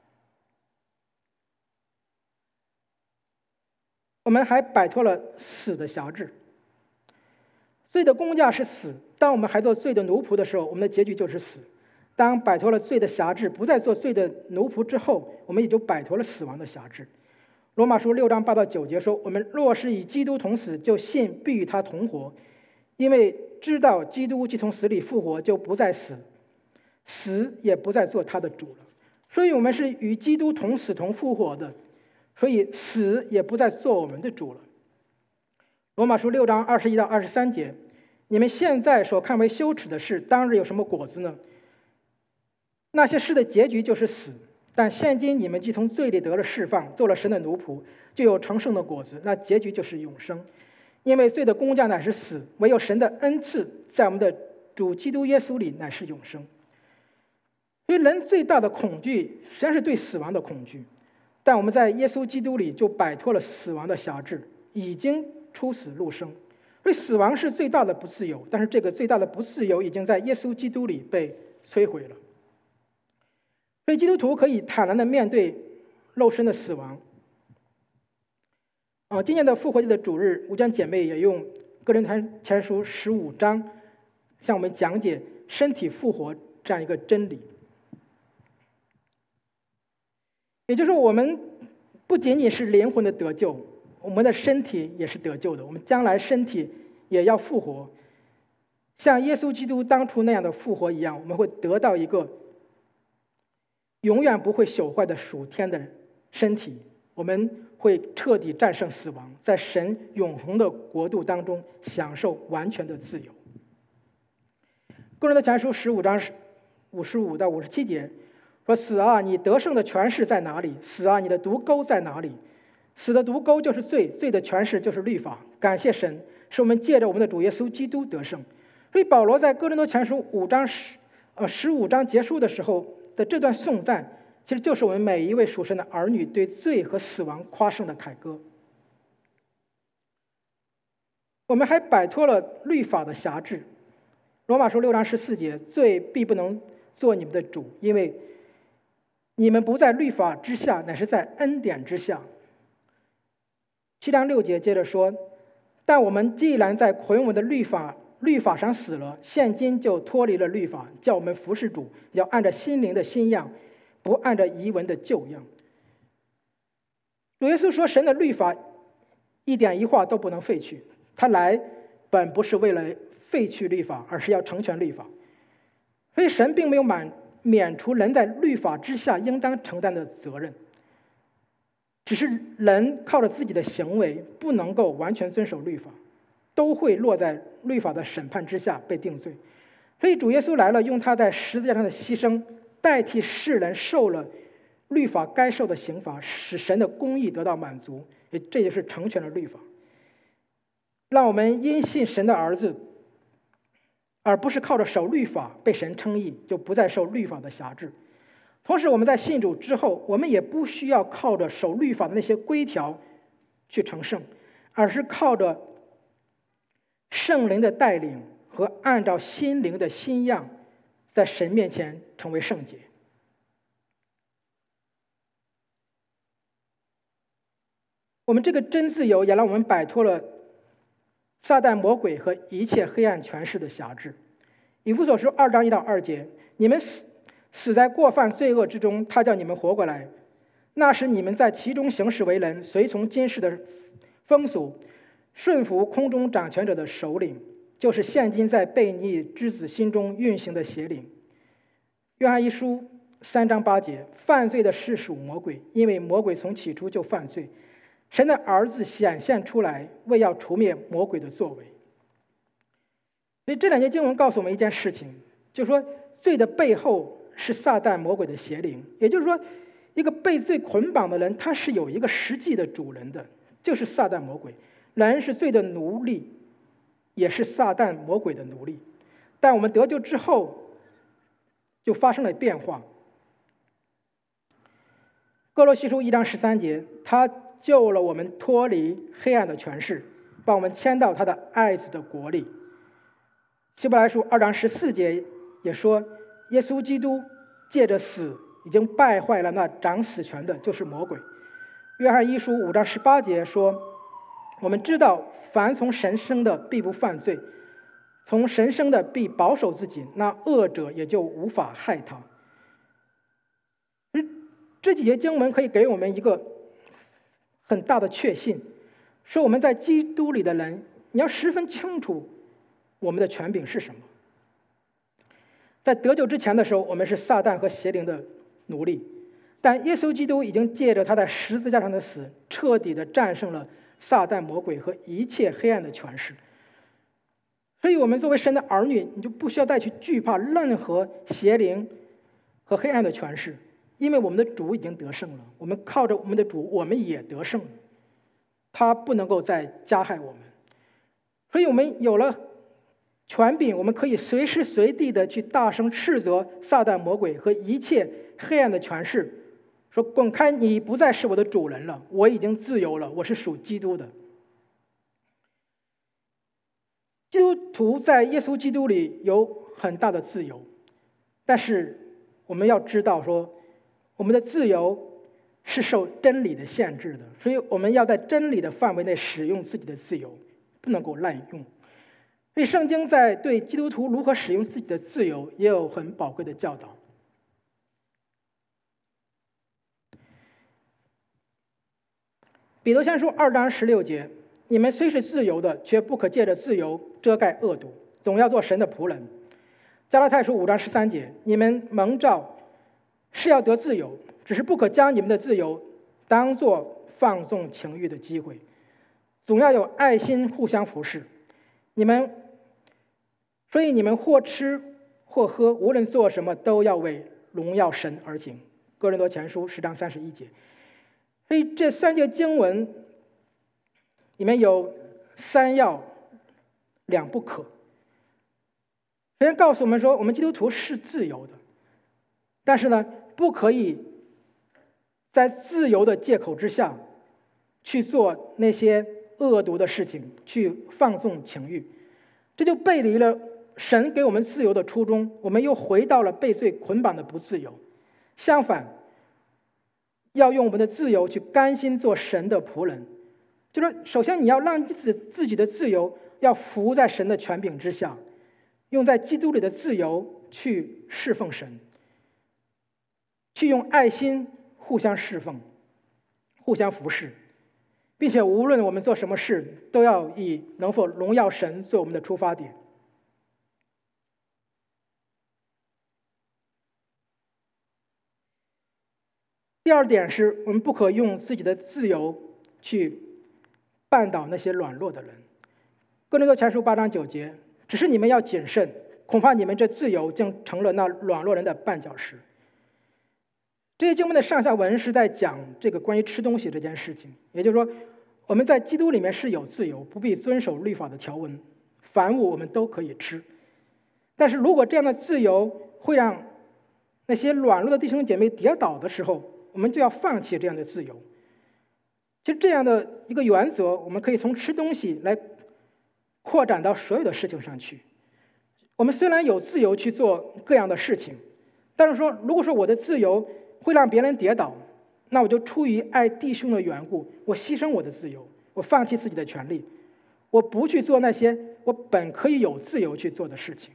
我们还摆脱了死的辖制。罪的工价是死，当我们还做罪的奴仆的时候，我们的结局就是死。当摆脱了罪的辖制，不再做罪的奴仆之后，我们也就摆脱了死亡的辖制。罗马书6章8到9节说：我们若是与基督同死，就信必与他同活，因为知道基督既从死里复活，就不再死，死也不再做他的主了。所以我们是与基督同死同复活的，所以死也不再做我们的主了。罗马书6章21到23节：你们现在所看为羞耻的事，当日有什么果子呢？那些事的结局就是死。但现今你们既从罪里得了释放，做了神的奴仆，就有成圣的果子，那结局就是永生。因为罪的工价乃是死，唯有神的恩赐在我们的主基督耶稣里乃是永生。所以人最大的恐惧实际上是对死亡的恐惧，但我们在耶稣基督里就摆脱了死亡的辖制，已经出死入生。所以死亡是最大的不自由，但是这个最大的不自由已经在耶稣基督里被摧毁了。所以基督徒可以坦然地面对肉身的死亡。今年的复活节的主日，吴江姐妹也用哥林多前书15章向我们讲解身体复活这样一个真理。也就是说，我们不仅仅是灵魂的得救，我们的身体也是得救的，我们将来身体也要复活，像耶稣基督当初那样的复活一样，我们会得到一个永远不会朽坏的属天的身体，我们会彻底战胜死亡，在神永恒的国度当中享受完全的自由。哥林多前书15章55到57节说：死啊，你得胜的权势在哪里？死啊，你的毒钩在哪里？ 死的毒钩就是罪，罪的权势就是律法。感谢神，使我们借着我们的主耶稣基督得胜。所以保罗在哥林多前书15章结束的时候的这段颂赞，其实就是我们每一位属神的儿女对罪和死亡夸胜的凯歌。我们还摆脱了律法的辖制。罗马书6章14节，罪必不能做你们的主，因为你们不在律法之下，乃是在恩典之下。7章6节接着说，但我们既然在捆我们的律法上死了，现今就脱离了律法，叫我们服侍主，要按照心灵的新样，不按照遗文的旧样。主耶稣说，神的律法一点一画都不能废去，他来本不是为了废去律法，而是要成全律法。所以神并没有免除人在律法之下应当承担的责任，只是人靠着自己的行为不能够完全遵守律法，都会落在律法的审判之下被定罪。所以主耶稣来了，用他在十字架上的牺牲代替世人受了律法该受的刑罚，使神的公义得到满足，这就是成全了律法，让我们因信神的儿子，而不是靠着守律法被神称义，就不再受律法的辖制。同时我们在信主之后，我们也不需要靠着守律法的那些规条去成圣，而是靠着圣灵的带领和按照心灵的新样，在神面前成为圣洁。我们这个真自由也让我们摆脱了撒旦魔鬼和一切黑暗权势的辖制。以弗所书2章1到2节，你们死在过犯罪恶之中，他叫你们活过来。那时你们在其中行事为人，随从今世的风俗，顺服空中掌权者的首领，就是现今在悖逆之子心中运行的邪灵。约翰一书3章8节，犯罪的是属魔鬼，因为魔鬼从起初就犯罪。神的儿子显现出来，为要除灭魔鬼的作为。所以这2节经文告诉我们一件事情，就是说罪的背后是撒旦魔鬼的邪灵。也就是说，一个被罪捆绑的人，他是有一个实际的主人的，就是撒旦魔鬼。人是罪的奴隶，也是撒旦魔鬼的奴隶。但我们得救之后，就发生了变化。哥罗西书1章13节，他救了我们脱离黑暗的权势，把我们迁到他的爱子的国里。希伯来书2章14节也说，耶稣基督借着死已经败坏了那掌死权的，就是魔鬼。约翰一书5章18节说，我们知道凡从神生的必不犯罪，从神生的必保守自己，那恶者也就无法害他。这几节经文可以给我们一个很大的确信，说我们在基督里的人，你要十分清楚我们的权柄是什么。在得救之前的时候，我们是撒旦和邪灵的奴隶，但耶稣基督已经借着他在十字架上的死，彻底的战胜了撒旦魔鬼和一切黑暗的权势。所以我们作为神的儿女，你就不需要再去惧怕任何邪灵和黑暗的权势，因为我们的主已经得胜了，我们靠着我们的主，我们也得胜了，他不能够再加害我们。所以我们有了权柄，我们可以随时随地的去大声斥责撒旦魔鬼和一切黑暗的权势，说滚开，你不再是我的主人了，我已经自由了，我是属基督的。基督徒在耶稣基督里有很大的自由，但是我们要知道说，我们的自由是受真理的限制的，所以我们要在真理的范围内使用自己的自由，不能够滥用。所以圣经在对基督徒如何使用自己的自由也有很宝贵的教导。彼得前书2章16节，你们虽是自由的，却不可借着自由遮盖恶毒，总要做神的仆人。加拉太书5章13节，你们蒙召是要得自由，只是不可将你们的自由当作放纵情欲的机会，总要有爱心互相服侍。所以你们或吃或喝，无论做什么，都要为荣耀神而行。哥林多前书10章31节。 所以这3节经文里面有3要2不可。首先告诉我们说，我们基督徒是自由的，但是呢，不可以在自由的借口之下去做那些恶毒的事情，去放纵情欲，这就背离了神给我们自由的初衷，我们又回到了被罪捆绑的不自由。相反，要用我们的自由去甘心做神的仆人，就是首先你要让自己的自由要服在神的权柄之下，用在基督里的自由去侍奉神，去用爱心互相侍奉，互相服侍，并且无论我们做什么事，都要以能否荣耀神做我们的出发点。第二点是我们不可用自己的自由去绊倒那些软弱的人。哥林多前书8章9节，只是你们要谨慎，恐怕你们这自由竟成了那软弱人的绊脚石。这些经文的上下文是在讲这个关于吃东西这件事情，也就是说，我们在基督里面是有自由，不必遵守律法的条文，凡物我们都可以吃。但是如果这样的自由会让那些软弱的弟兄姐妹跌倒的时候，我们就要放弃这样的自由。其实这样的一个原则，我们可以从吃东西来扩展到所有的事情上去。我们虽然有自由去做各样的事情，但是说，如果说我的自由会让别人跌倒，那我就出于爱弟兄的缘故，我牺牲我的自由，我放弃自己的权利，我不去做那些我本可以有自由去做的事情。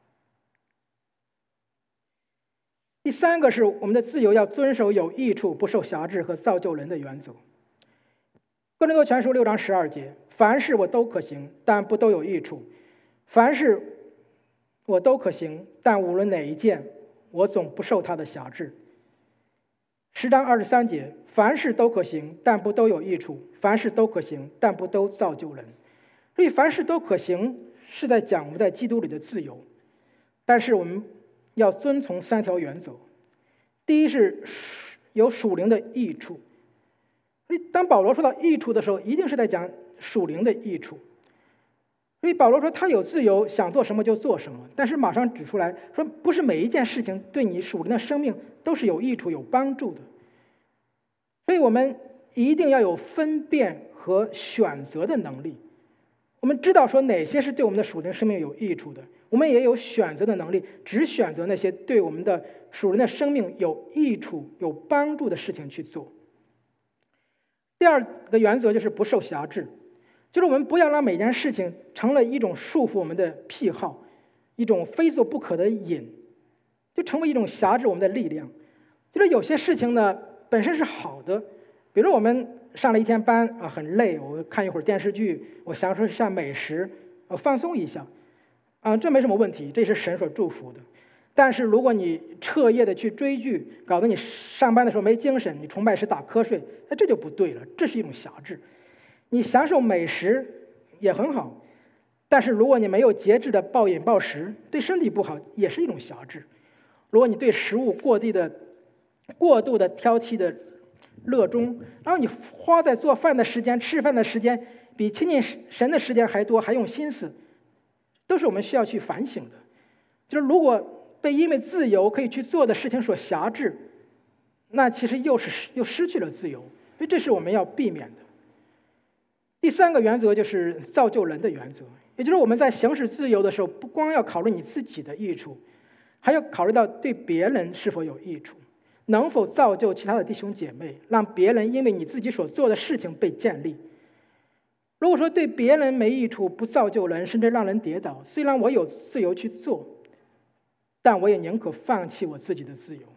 第三个是我们的自由要遵守有益处、不受辖制和造就人的原则。哥林多前书6章12节，凡事我都可行，但不都有益处；凡事我都可行，但无论哪一件，我总不受他的辖制。10章23节，凡事都可行，但不都有益处；凡事都可行，但不都造就人。所以凡事都可行是在讲我们在基督里的自由，但是我们要遵从3条原则。第一是有属灵的益处。所以当保罗说到益处的时候，一定是在讲属灵的益处。所以保罗说他有自由，想做什么就做什么，但是马上指出来说，不是每一件事情对你属灵的生命都是有益处、有帮助的。所以我们一定要有分辨和选择的能力。我们知道说哪些是对我们的属灵生命有益处的，我们也有选择的能力，只选择那些对我们的属灵的生命有益处、有帮助的事情去做。第二个原则就是不受辖制，就是我们不要让每件事情成了一种束缚我们的癖好，一种非做不可的瘾，就成为一种辖制我们的力量。就是有些事情呢本身是好的，比如我们上了一天班啊，很累，我看一会儿电视剧，我享受一下美食，我放松一下，啊，这没什么问题，这是神所祝福的。但是如果你彻夜的去追剧，搞得你上班的时候没精神，你崇拜时打瞌睡，那这就不对了，这是一种辖制。你享受美食也很好，但是如果你没有节制的暴饮暴食，对身体不好，也是一种辖制。如果你对食物过度的挑剔的热衷，然后你花在做饭的时间、吃饭的时间比亲近神的时间还多，还用心思，都是我们需要去反省的。就是如果被因为自由可以去做的事情所辖制，那其实又失去了自由，所以这是我们要避免的。第三个原则就是造就人的原则，也就是我们在行使自由的时候，不光要考虑你自己的益处，还要考虑到对别人是否有益处，能否造就其他的弟兄姐妹，让别人因为你自己所做的事情被建立。如果说对别人没益处，不造就人，甚至让人跌倒，虽然我有自由去做，但我也宁可放弃我自己的自由。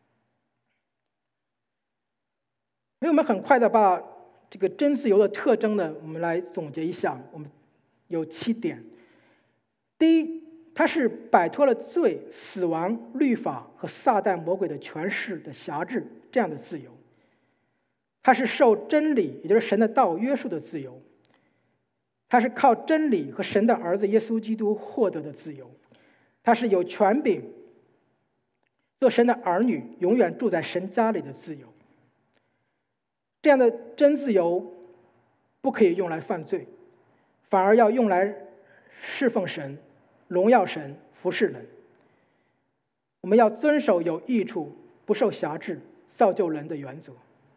所以我们很快的把这个真自由的特征呢，我们来总结一下，我们有7点。第一，它是摆脱了罪、死亡、律法和撒旦魔鬼的权势的辖制这样的自由。它是受真理，也就是神的道约束的自由。它是靠真理和神的儿子耶稣基督获得的自由。它是有权柄做神的儿女，永远住在神家里的自由。 这样的真自由不可以用来犯罪，反而要用来侍奉神、荣耀神、服侍人。我们要遵守有益处、不受辖制、造就人的原则。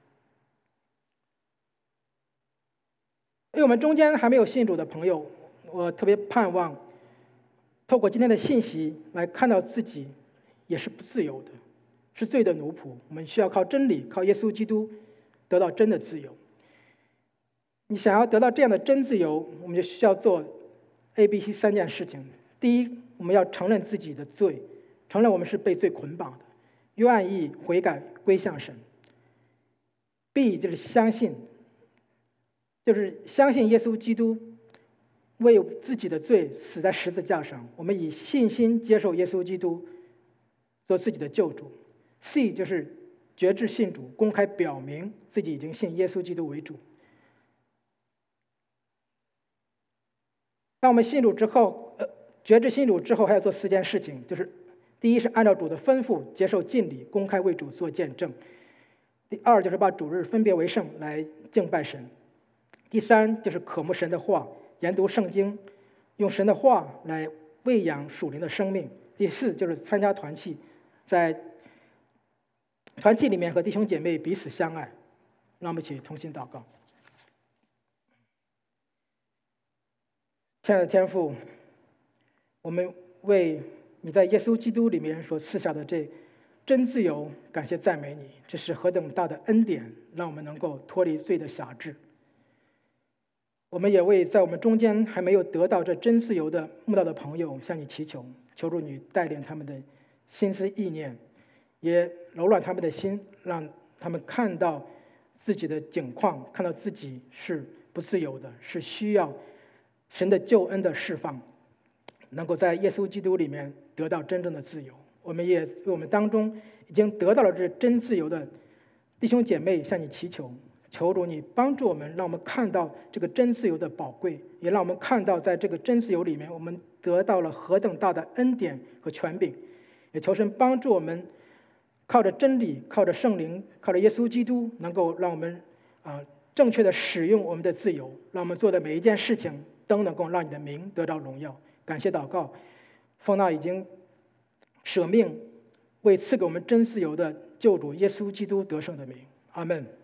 因为我们中间还没有信主的朋友，我特别盼望透过今天的信息来看到自己也是不自由的，是罪的奴仆。我们需要靠真理，靠耶稣基督得到真的自由。你想要得到这样的真自由，我们就需要做 ABC 3件事情。第一，我们要承认自己的罪，承认我们是被罪捆绑的，愿意悔改归向神。B 就是相信，就是相信耶稣基督为自己的罪死在十字架上，我们以信心接受耶稣基督做自己的救主。C 就是决志信主，公开表明自己已经信耶稣基督为主。当我们信主之后，决志信主之后，还要做4件事情，就是第一是按照主的吩咐接受敬礼，公开为主做见证；第二就是把主日分别为圣来敬拜神；第三就是渴慕神的话，研读圣经，用神的话来喂养属灵的生命；第四就是参加团契，在团契里面和弟兄姐妹彼此相爱。让我们一起同心祷告。亲爱的天父，我们为你在耶稣基督里面所赐下的这真自由感谢赞美你，这是何等大的恩典，让我们能够脱离罪的辖制。我们也为在我们中间还没有得到这真自由的慕道的朋友向你祈求，求助你带领他们的心思意念，也柔软他们的心，让他们看到自己的境况，看到自己是不自由的，是需要神的救恩的释放，能够在耶稣基督里面得到真正的自由。我们也为我们当中已经得到了这真自由的弟兄姐妹向你祈求，求主你帮助我们，让我们看到这个真自由的宝贵，也让我们看到在这个真自由里面我们得到了何等大的恩典和权柄。也求神帮助我们靠着真理，靠着圣灵，靠着耶稣基督，能够让我们正确的使用我们的自由，让我们做的每一件事情都能够让你的名得到荣耀。感谢祷告，奉那已经舍命为赐给我们真自由的救主耶稣基督得胜的名，阿们。